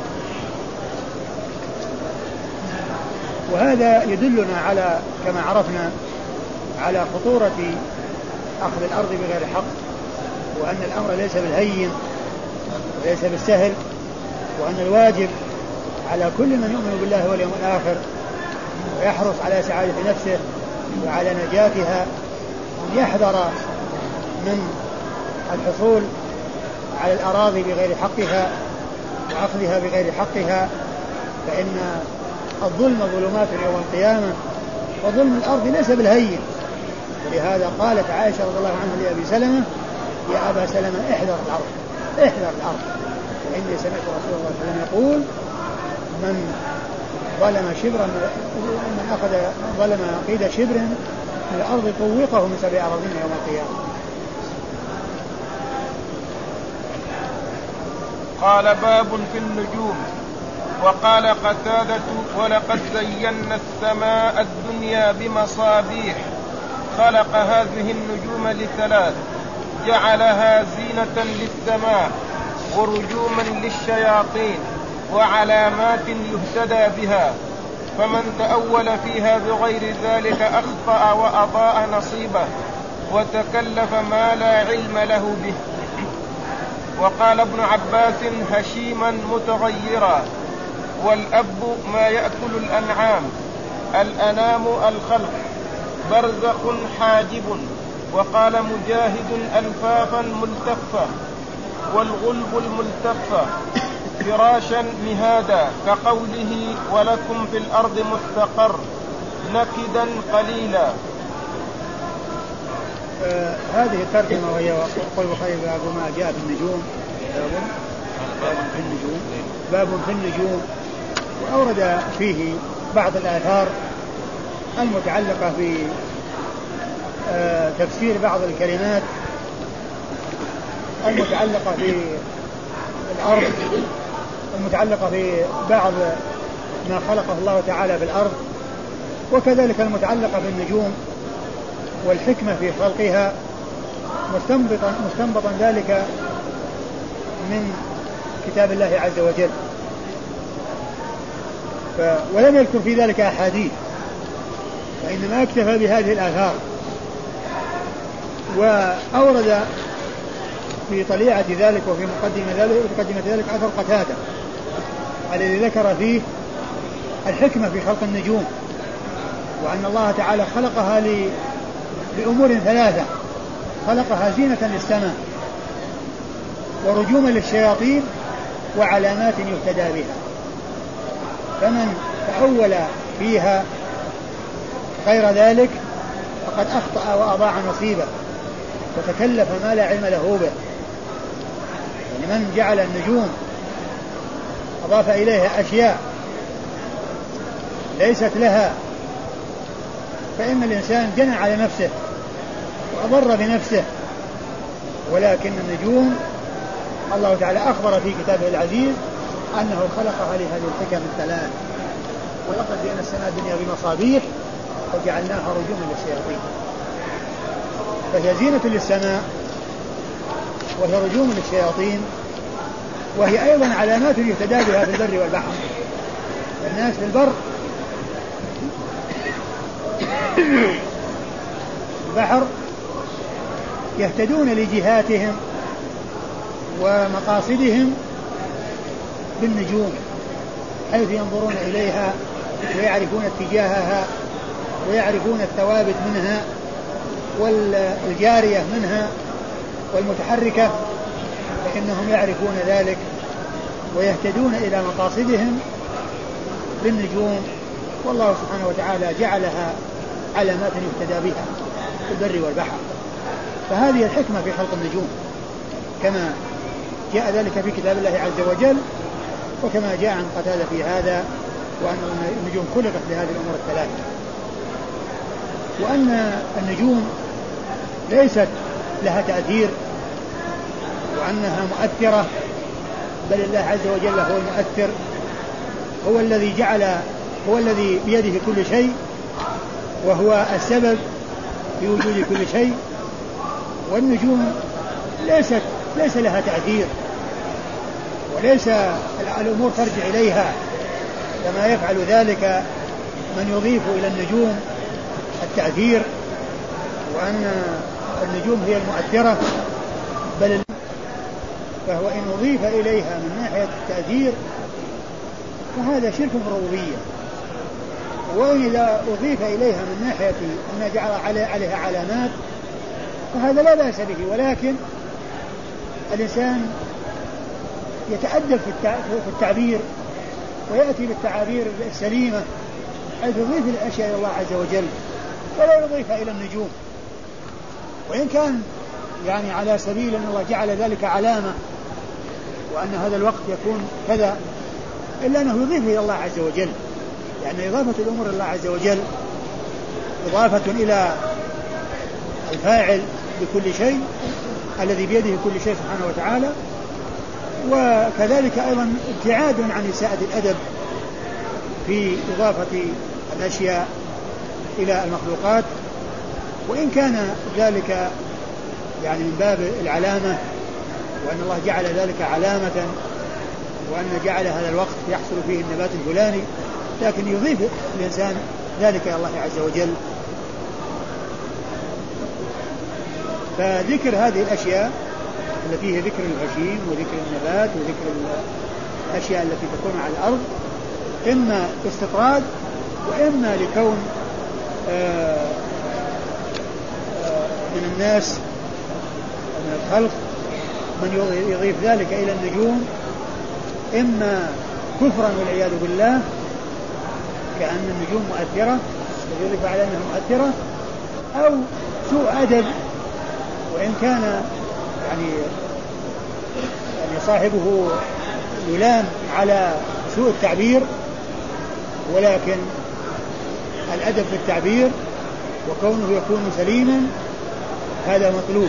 وهذا يدلنا على كما عرفنا على خطورة أخذ الأرض بغير حق، وأن الأمر ليس بالهين وليس بالسهل، وأن الواجب على كل من يؤمن بالله واليوم الآخر ويحرص على سعادة نفسه وعلى نجاتها أن يحذر من الحصول على الأراضي بغير حقها وأخذها بغير حقها، فإن الظلم ظلمات يوم القيامة، وظلم الأرض ليس بالهين لهذا قالت عائشة رضي الله عنها لأبي سلمة: يا أبا سلمة احذر الأرض، احذر الأرض، وإني سمعت رسول الله صلى الله عليه وسلم يقول: من ظلم شبرا، من أخذ ظلم قيد شبر من الأرض طوقه من 7 أراضين يوم القيامة. قال: باب في النجوم. وقال قتادة: ولقد زينا السماء الدنيا بمصابيح، خلق هذه النجوم ل3: جعلها زينة للسماء، ورجوما للشياطين، وعلامات يهتدى بها، فمن تأول فيها بغير ذلك أخطأ وأضاء نصيبه، وتكلف ما لا علم له به. وقال ابن عباس: هشيما متغيرا، والأب ما يأكل الأنعام، الأنام الخلق، برزخ حاجب. وقال مجاهد: ألفافا ملتفة، والغلب الملتفة فراشا مهادا، كقوله: ولكم في الأرض مستقر نكدا قليلا. هذه الترجمة وهي قول البخاري: باب ما جاء في النجوم، باب في النجوم. وأورد فيه بعض الآثار المتعلقة بتفسير بعض الكلمات المتعلقة بالأرض، المتعلقة ببعض ما خلقه الله تعالى في الأرض، وكذلك المتعلقة بالنجوم والحكمة في خلقها، مستنبطا ذلك من كتاب الله عز وجل. ولم يذكر في ذلك أحاديث، وإنما اكتفى بهذه الآثار. وأورد في طليعة ذلك وفي مقدمة ذلك أثر قتادة الذي ذكر فيه الحكمة في خلق النجوم، وأن الله تعالى خلقها لأمور 3: خلقها زينة للسماء، ورجوما للشياطين، وعلامات يهتدى بها. فمن تأول فيها غير ذلك فقد أخطأ وأضاع نصيبه، وتكلف ما لا علم له به. يعني من جعل النجوم أضاف إليها أشياء ليست لها، فإن الإنسان جنى على نفسه وأضر بنفسه. ولكن النجوم الله تعالى أخبر في كتابه العزيز أنه خلقها لهذه الحكم 3: ولقد زينا السماء الدنيا بمصابيح وجعلناها رجوما للشياطين. فهي زينة للسماء، وهي رجوم للشياطين، وهي أيضا علامات يهتدى بها في البر والبحر. الناس في البحر يهتدون لجهاتهم ومقاصدهم بالنجوم، حيث ينظرون إليها ويعرفون اتجاهها ويعرفون الثوابت منها والجارية منها والمتحركة، فإنهم يعرفون ذلك ويهتدون إلى مقاصدهم بالنجوم. والله سبحانه وتعالى جعلها علامات يهتدى بها في البر والبحر. فهذه الحكمة في خلق النجوم كما جاء ذلك في كتاب الله عز وجل، وكما جاء عن قتادة في هذا، وأن النجوم خلقت لهذه الأمور 3، وأن النجوم ليست لها تأثير وأنها مؤثرة، بل الله عز وجل هو المؤثر، هو الذي بيده كل شيء، وهو السبب في وجود كل شيء. والنجوم ليس لها تأثير، وليس الأمور ترجع إليها كما يفعل ذلك من يضيف إلى النجوم التأثير، وأن النجوم هي المؤثرة، بل فهو إن أضيف إليها من ناحية التأثير فهذا شرك بالربوبية، وإن إذا أضيف إليها من ناحية أن جعل عليها علامات فهذا لا بأس به. ولكن الإنسان يتأدب في التعبير ويأتي بالتعابير السليمة، حيث يضيف الأشياء إلى الله عز وجل ولا يضيف إلى النجوم، وإن كان يعني على سبيل أن الله جعل ذلك علامة وأن هذا الوقت يكون كذا، إلا أنه يضيف إلى الله عز وجل، يعني إضافة الأمور إلى الله عز وجل إضافة إلى الفاعل بكل شيء الذي بيده كل شيء سبحانه وتعالى. وكذلك أيضا ابتعاد عن إساءة الأدب في إضافة الأشياء إلى المخلوقات، وإن كان ذلك يعني من باب العلامة، وأن الله جعل ذلك علامة، وأن جعل هذا الوقت يحصل فيه النبات الفلاني، لكن يضيف الإنسان ذلك إلى الله عز وجل. فذكر هذه الأشياء التي فيه ذكر الهشيم وذكر النبات وذكر الأشياء التي تكون على الأرض إما استطراد وإما لكون من الناس من الخلق من يضيف ذلك إلى النجوم، إما كفرا والعياذ بالله كأن النجوم مؤثرة يضيف على أنها مؤثرة، أو سوء أدب وإن كان يعني صاحبه يلام على سوء التعبير، ولكن الأدب في التعبير وكونه يكون سليما هذا مطلوب.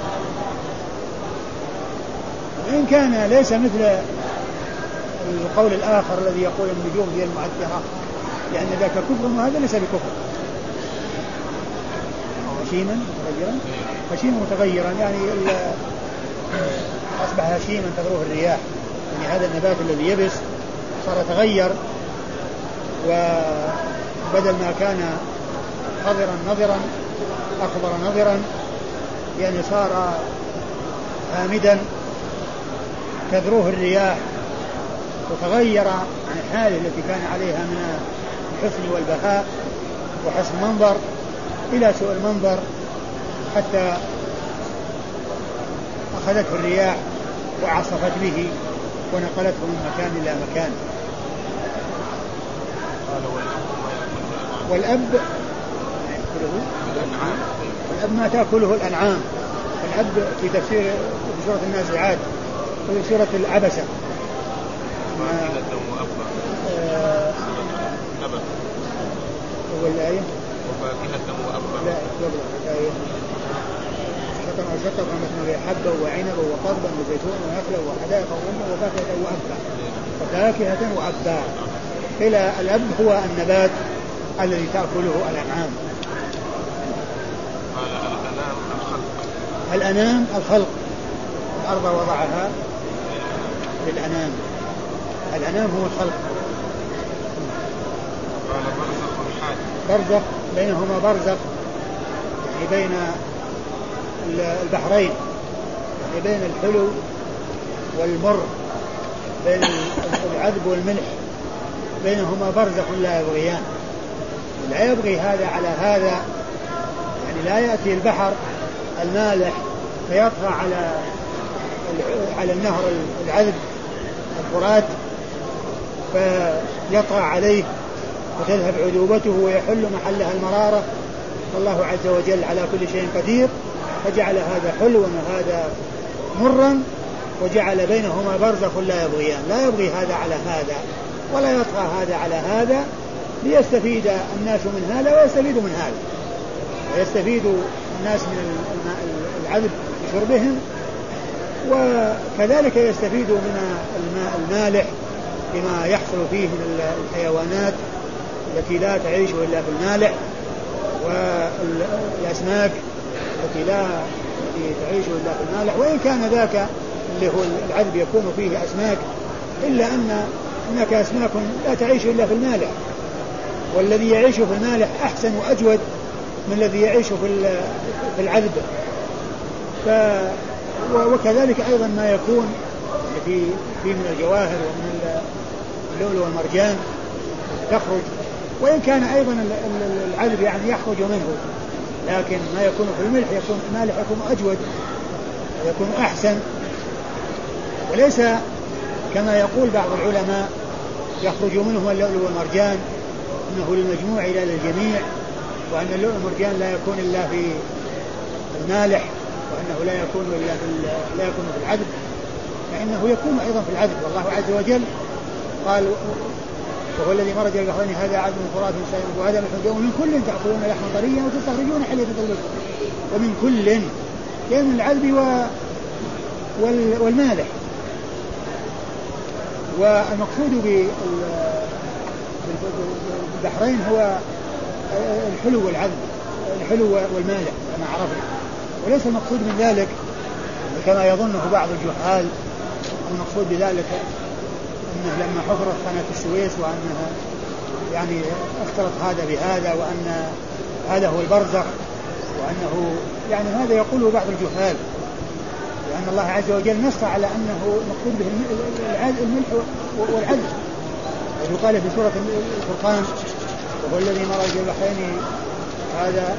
وإن كان ليس مثل القول الآخر الذي يقول النجوم هي المؤثرة لأن ذاك كفر وهذا ليس بكفر. هشيما متغيرا، هشيما متغيرا يعني أصبح هشيما تذروه الرياح، يعني هذا النبات الذي يبس صار تغير، وبدل ما كان خضرا نضرا أخضر نضرا يعني صار هامدا تذروه الرياح، وتغير عن حاله التي كان عليها من الحسن والبهاء وحسن منظر إلى سوء المنظر، حتى أخذته الرياح وعصفت به ونقلته من مكان إلى مكان. والأب ما تأكله الأنعام. الأب في تفسير في سورة النازعات وفي سورة العبسة والآية وفاكهة وأبا لا يبلغ الآية شطر وشطر ومثنى حبا وعنبا وقضبا وزيتون ونخلا وحدائق وفاكهة وأبا وفاكهة وأبا إلى الأب هو النبات الذي تأكله الأنعام. قال الأنام الخلق. الأنام الخلق، الأرض وضعها للأنام، الأنام هو الخلق. قال برزخ الحاد، برزخ بينهما برزخ يعني بين البحرين، يعني بين الحلو والمر، بين العذب والملح، بينهما برزخ لا يبغيان. لا يبغي هذا على هذا، يعني لا يأتي البحر المالح فيطغى على النهر العذب الفرات فيطغى عليه وتذهب عذوبته ويحل محلها المرارة. والله عز وجل على كل شيء قدير، فجعل هذا حلوا وهذا مرا، وجعل بينهما برزخ لا يبغيان. لا يبغي هذا على هذا ولا يطغى هذا على هذا، ليستفيد الناس من هذا ويستفيدوا من هذا، ويستفيد الناس من العذب بشربهم، وكذلك يستفيد من الماء المالح بما يحصل فيه من الحيوانات التي لا تعيش إلا في المالح، والأسماك التي تعيش إلا في المالح. وإن كان ذاك اللي هو العذب يكون فيه أسماك، إلا أن هناك أسماك لا تعيش إلا في المالح، والذي يعيش في المالح أحسن وأجود من الذي يعيش في العذب. وكذلك أيضا ما يكون في من الجواهر ومن اللؤلؤ والمرجان تخرج، وإن كان أيضا العذب يعني يخرج منه، لكن ما يكون في الملح يكون أجود ويكون أحسن. وليس كما يقول بعض العلماء يخرج منه اللؤلؤ والمرجان إنه للمجموع إلى للجميع، وأن اللؤلؤ والمرجان لا يكون إلا المالح وأنه لا يكون في العذب، فإنه يكون أيضا في العذب. والله عز وجل قال وهو الذي مرج البحرين هذا عذب فرات سائغ وهذا ملح أجاج ومن كل تأكلون لحما طريا وتستخرجون حلية طيبة. ومن كل يعني من العذب والمالح. والمقصود بالبحرين هو الحلو والعذب، الحلو والمالح كما عرفنا. وليس المقصود من ذلك كما يظنه بعض الجهال، المقصود بذلك أنه لما حفرت قناة السويس وأنها يعني اختلط هذا بهذا وأن هذا هو البرزخ، وأنه يعني هذا يقوله بعض الجهال، لأن الله عز وجل نص على أنه مقصود به الملح والعذب. وقال في سورة الفرقان وهو الذي مرج البحرين هذا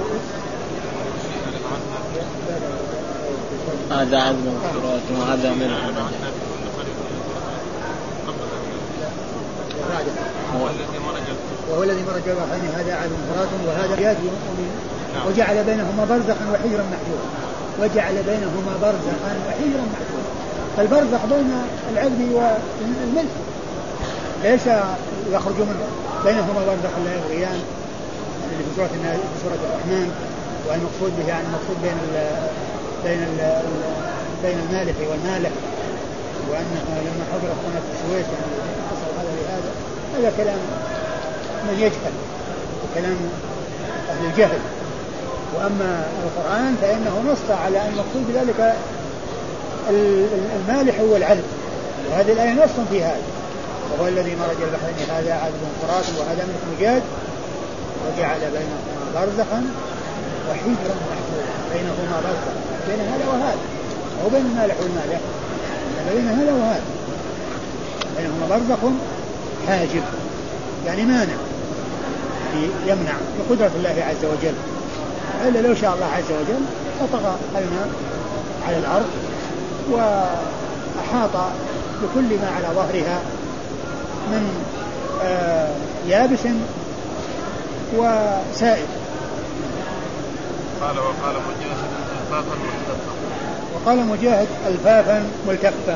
عذب فرات وهذا ملح أجاج وهو الذي مرج البحرين هذا عذب فرات وهذا أجاج وجعل بينهما برزخا وحجرا محجورا. وجعل بينهما برزخا وحجرا محجورا. فالبرزخ بين العذب والملح ليس يخرج منه، بينهما برزخ لا يبغيان اللي في سورة الرحمن. والمقصود به يعني المقصود بين المالح والمالح، وأنها لما حضرت قناة السويس يعني حصل هذا لهذا. هذا كلام من يجهل وكلام أهل الجهل. وأما القرآن فإنه نص على أن المقصود بذلك المالح هو العذب، وهذه الآية نص في هذا. وهو الذي مرج البحرين هذا عذب فرات وهذا ملح أجاج وجعل بينهما برزخا وحجرا محجورا. بينهما برزخ بين هذا وهذا، أو بين المالح والمالح، بين هذا وهذا بينهما برزخ حاجب يعني مانع، يمنع بقدرة الله عز وجل. إلا لو شاء الله عز وجل فطغى الماء على الأرض وأحاط بكل ما على ظهرها من يابس وسائل. وقال مجاهد الفافا ملتفة.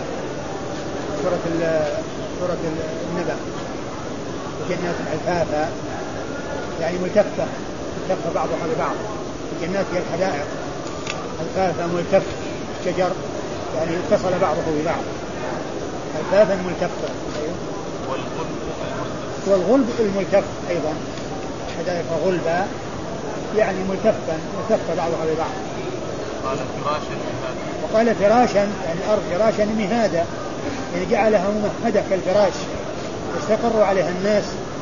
سورة النبأ جنات الفافا يعني ملتفة بعضها ببعض. الجنات هي الحدائق، الفافا ملتف شجر يعني اتصل بعضه ببعض. الفافا ملتفة. والغلب الملتف أيضا، حدائق غلبا يعني ملتفة بعضها ببعض. وقال فراشا يعني أرض فراشا مهادا يعني جعلها ممهدة كالفراش يستقر عليها الناس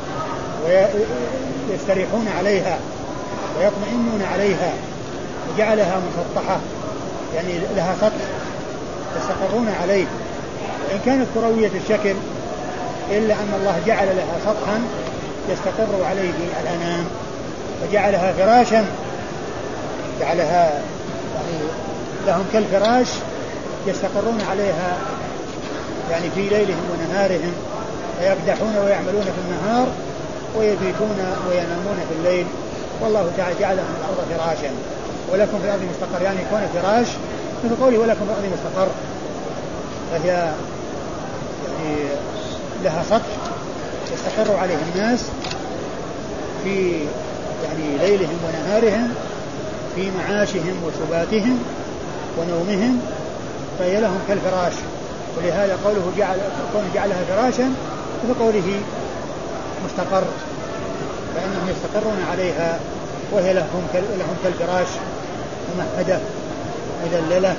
ويستريحون عليها ويطمئنون عليها. وجعلها مسطحة يعني لها سطح يستقرون عليه، وإن كانت كروية الشكل إلا أن الله جعل لها سطحا يستقر عليه الأنام، فجعلها فراشا، جعلها يعني لهم كالفراش يستقرون عليها يعني في ليلهم ونهارهم، فيقدحون ويعملون في النهار ويبيتون وينامون في الليل. والله تعالى جعل لهم الأرض فراشا ولكم في الأرض مستقر، يعني يكون فراش مثل قوله ولكم في الأرض مستقر، فهي يعني لها سطح يستقر عليه الناس في يعني ليلهم ونهارهم، في معاشهم وسباتهم ونومهم، فهي لهم كالفراش. ولهذا قوله جعلها فراشا بقوله مستقر، فإنهم يستقرون عليها وهي لهم كالفراش ممهدة مذللة،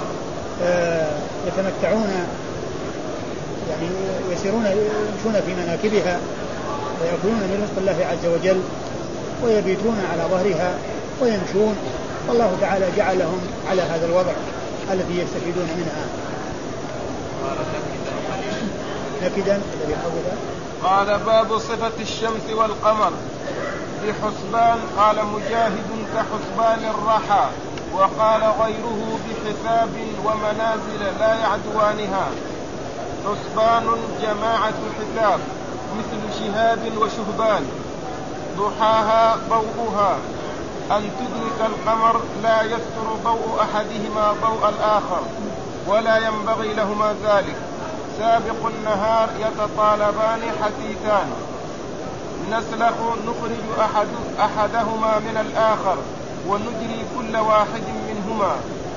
يتمتعون يعني يسيرون يمشون في مناكبها ويأكلون من رزق الله عز وجل ويبيتون على ظهرها ويمشون. والله تعالى جعل لهم على هذا الوضع الذي يستفيدون منها. نكدا الذي حوله قال باب صفة الشمس والقمر بحسبان. قال مجاهد كحسبان الرحى، وقال غيره بحساب ومنازل لا يعدوانها. حسبان جماعة حساب مثل شهاب وشهبان، ضحاها ضوءها أن تدرك القمر لا يستر ضوء أحدهما ضوء الآخر ولا ينبغي لهما ذلك. سابق النهار يتطالبان حثيثان، نسلخ نخرج أحدهما من الآخر ونجري كل واحد منهما،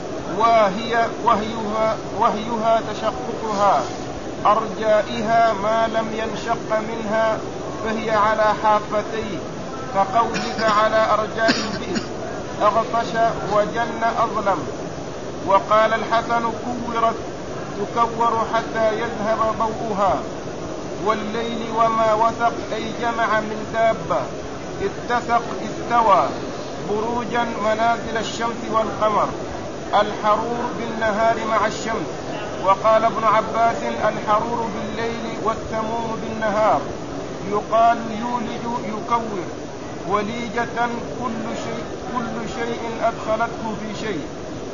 وهيها تشققها، أرجائها ما لم ينشق منها فهي على حافتيه، كقولك على أرجاء البئر أغطش وجن أظلم. وقال الحسن كورت تكور حتى يذهب ضوءها. والليل وما وثق أي جمع من دابة، اتسق استوى، بروجا منازل الشمس والقمر، الحرور بالنهار مع الشمس. وقال ابن عباس الحرور بالليل والسموم بالنهار. يقال يولج يكور، وليجة كل شيء أدخلته في شيء،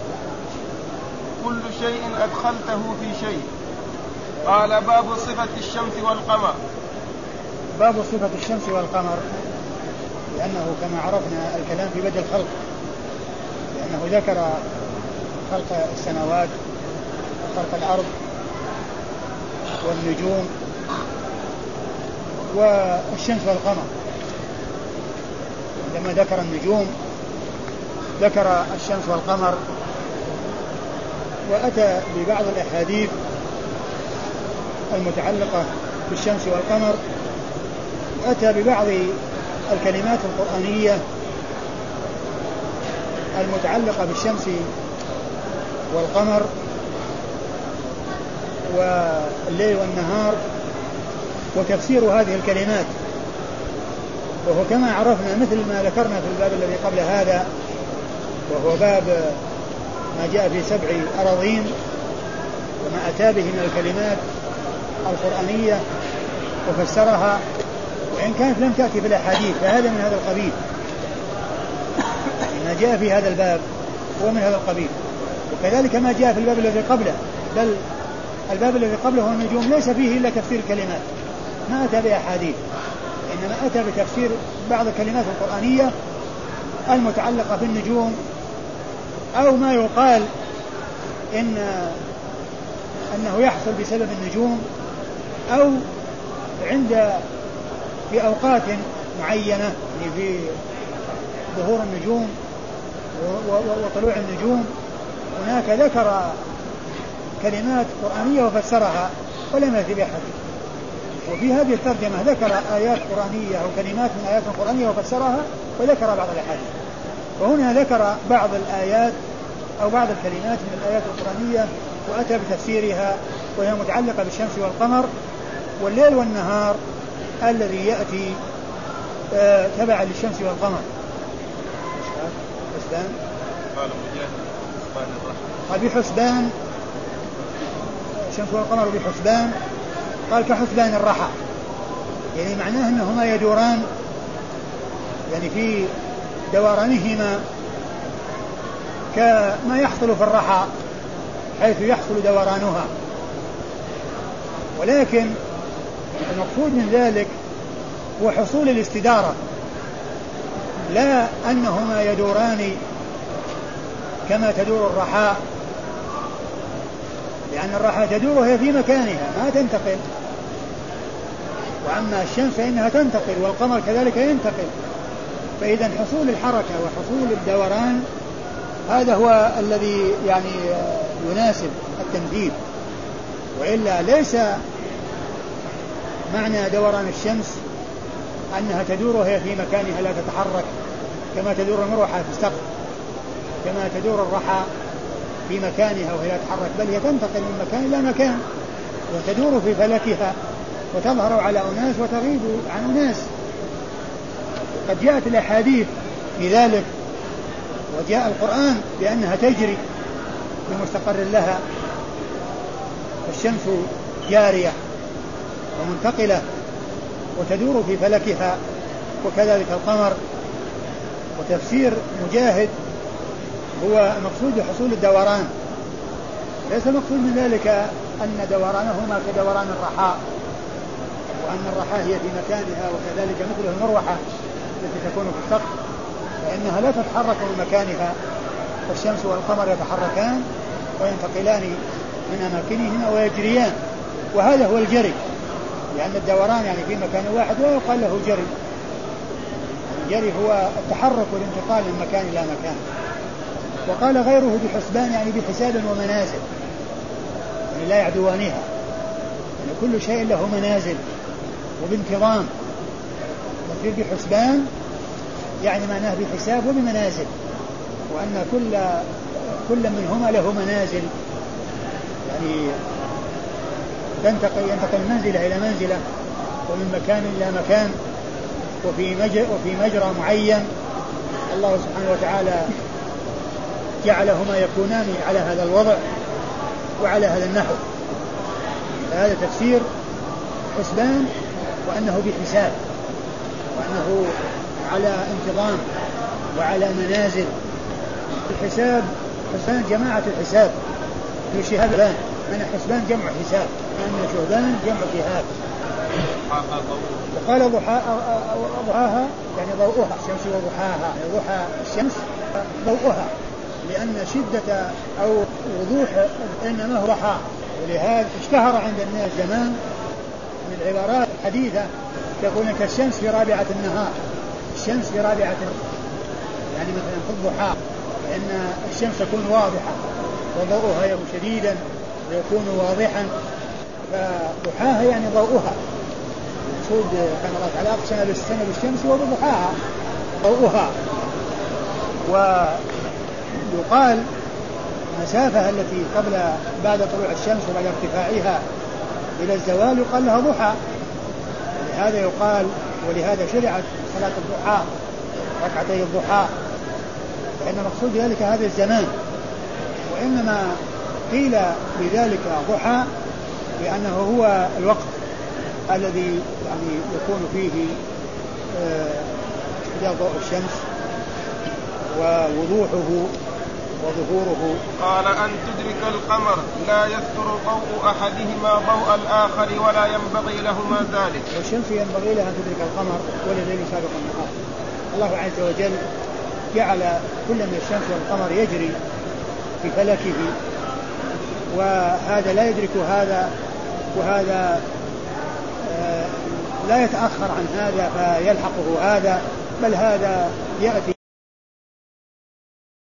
كل شيء أدخلته في شيء. قال باب صفة الشمس والقمر. باب صفة الشمس والقمر، لأنه كما عرفنا الكلام في بدء الخلق، لأنه ذكر خلق السماوات وخلق الأرض والنجوم والشمس والقمر. لما ذكر النجوم ذكر الشمس والقمر، وأتى ببعض الأحاديث المتعلقة بالشمس والقمر، وأتى ببعض الكلمات القرآنية المتعلقة بالشمس والقمر والليل والنهار وتفسير هذه الكلمات. وهو كما عرفنا مثل ما ذكرنا في الباب الذي قبل هذا، وهو باب ما جاء في 7 أراضين وما أتى به من الكلمات القرآنية وفسرها، وإن كانت لم تأتي في الأحاديث، فهذا من هذا القبيل. ما جاء في هذا الباب هو من هذا القبيل، وكذلك ما جاء في الباب الذي قبله. بل الباب الذي قبله هو النجوم ليس فيه إلا تفسير الكلمات، ما أتى بأحاديث، إنما أتى بتفسير بعض الكلمات القرآنية المتعلقة بالنجوم، أو ما يقال أنه يحصل بسبب النجوم، أو في أوقات معينة، يعني في ظهور النجوم وطلوع النجوم، هناك ذكر كلمات قرآنية وفسرها ولم يأتي بأحاديث. وفي هذه الترجمة ذكر آيات قرآنية أو كلمات من آيات قرآنية وفسرها، وذكر بعض الأحاديث. وهنا ذكر بعض الآيات أو بعض الكلمات من الآيات القرآنية وأتى بتفسيرها، وهي متعلقة بالشمس والقمر والليل والنهار الذي يأتي تبع للشمس والقمر. حسبان قال بحسبان، الشمس والقمر بحسبان، قال كحسبان الرحى، يعني معناه أنهما يدوران، يعني في دورانهما كما يحصل في الرحى حيث يحصل دورانها. ولكن المقصود من ذلك هو حصول الاستدارة، لا أنهما يدوران كما تدور الرحى، لأن الرحى تدور وهي في مكانها ما تنتقل، وأما الشمس فإنها تنتقل والقمر كذلك ينتقل. فإذا حصول الحركة وحصول الدوران هذا هو الذي يعني يناسب التمثيل، وإلا ليس معنى دوران الشمس أنها تدور وهي في مكانها لا تتحرك كما تدور المروحة في السقف، كما تدور الرحى في مكانها وهي تتحرك، بل هي تنتقل من مكان إلى مكان وتدور في فلكها وتظهر على أناس وتغيب عن أناس. قد جاءت الأحاديث في ذلك، وجاء القرآن بأنها تجري بمستقر لها، فالشمس جارية ومنتقلة وتدور في فلكها، وكذلك القمر. وتفسير مجاهد هو مقصود حصول الدوران، ليس المقصود من ذلك أن دورانهما كدوران الرحى، وأن الرحى هي في مكانها وكذلك مثل المروحة التي تكون في السقف فإنها لا تتحرك من مكانها، فالشمس والقمر يتحركان وينتقلان من أماكنهما ويجريان، وهذا هو الجري، لأن الدوران يعني في مكان واحد لا يقال له جري. الجري هو التحرك والانتقال من مكان إلى مكان. وقال غيره بحسبان يعني بحساب ومنازل، يعني لا يعدوانها، يعني كل شيء له منازل وبانتظام. وفي بحسبان يعني معناه بحساب وبمنازل، وأن كل منهما له منازل، يعني ينتقل من منزلة إلى منزلة ومن مكان إلى مكان وفي مجرى معين الله سبحانه وتعالى جعلهما يكونان على هذا الوضع وعلى هذا النحو. هذا تفسير حسبان، وأنه بحساب، وأنه على انتظام وعلى منازل. الحساب حسبان جماعة الحساب في شهابان، أنا حسبان جمع حساب، أن شهبان جمع شهاب. وقال ضحاها يعني ضوءها، الشمس وضحاها، ضحى الشمس ضوءها، لأن شدة أو وضوح إنما هو ضحى. ولهذا اشتهر عند الناس زمان من العبارات الحديثة يقولون كالشمس في رابعة النهار، الشمس في رابعة يعني مثلا في الضحى، فإن الشمس تكون واضحة وضوءها يكون شديدا ويكون واضحا، فضحاها يعني ضوءها. المقصود كان الله تعالى أقسم بالشمس وبضحاها ضوءها. ويقال المسافة التي بعد طلوع الشمس وبعد ارتفاعها إلى الزوال يقال لها ضحى، ولهذا يقال ولهذا شرعت صلاة الضحى ركعتي الضحى، لأن مقصود ذلك هذا الزمان. وإنما قيل بذلك ضحى لأنه هو الوقت الذي يعني يكون فيه ضوء الشمس ووضوحه وظهوره. قال أن تدرك القمر لا يستر ضوء أحدهما ضوء الآخر ولا ينبغي لهما ذلك. والشمس ينبغي لها أن تدرك القمر والليل سابق النهار. الله عز وجل جعل كل من الشمس والقمر يجري في فلكه، وهذا لا يدرك هذا وهذا لا يتأخر عن هذا فيلحقه هذا، بل هذا يأتي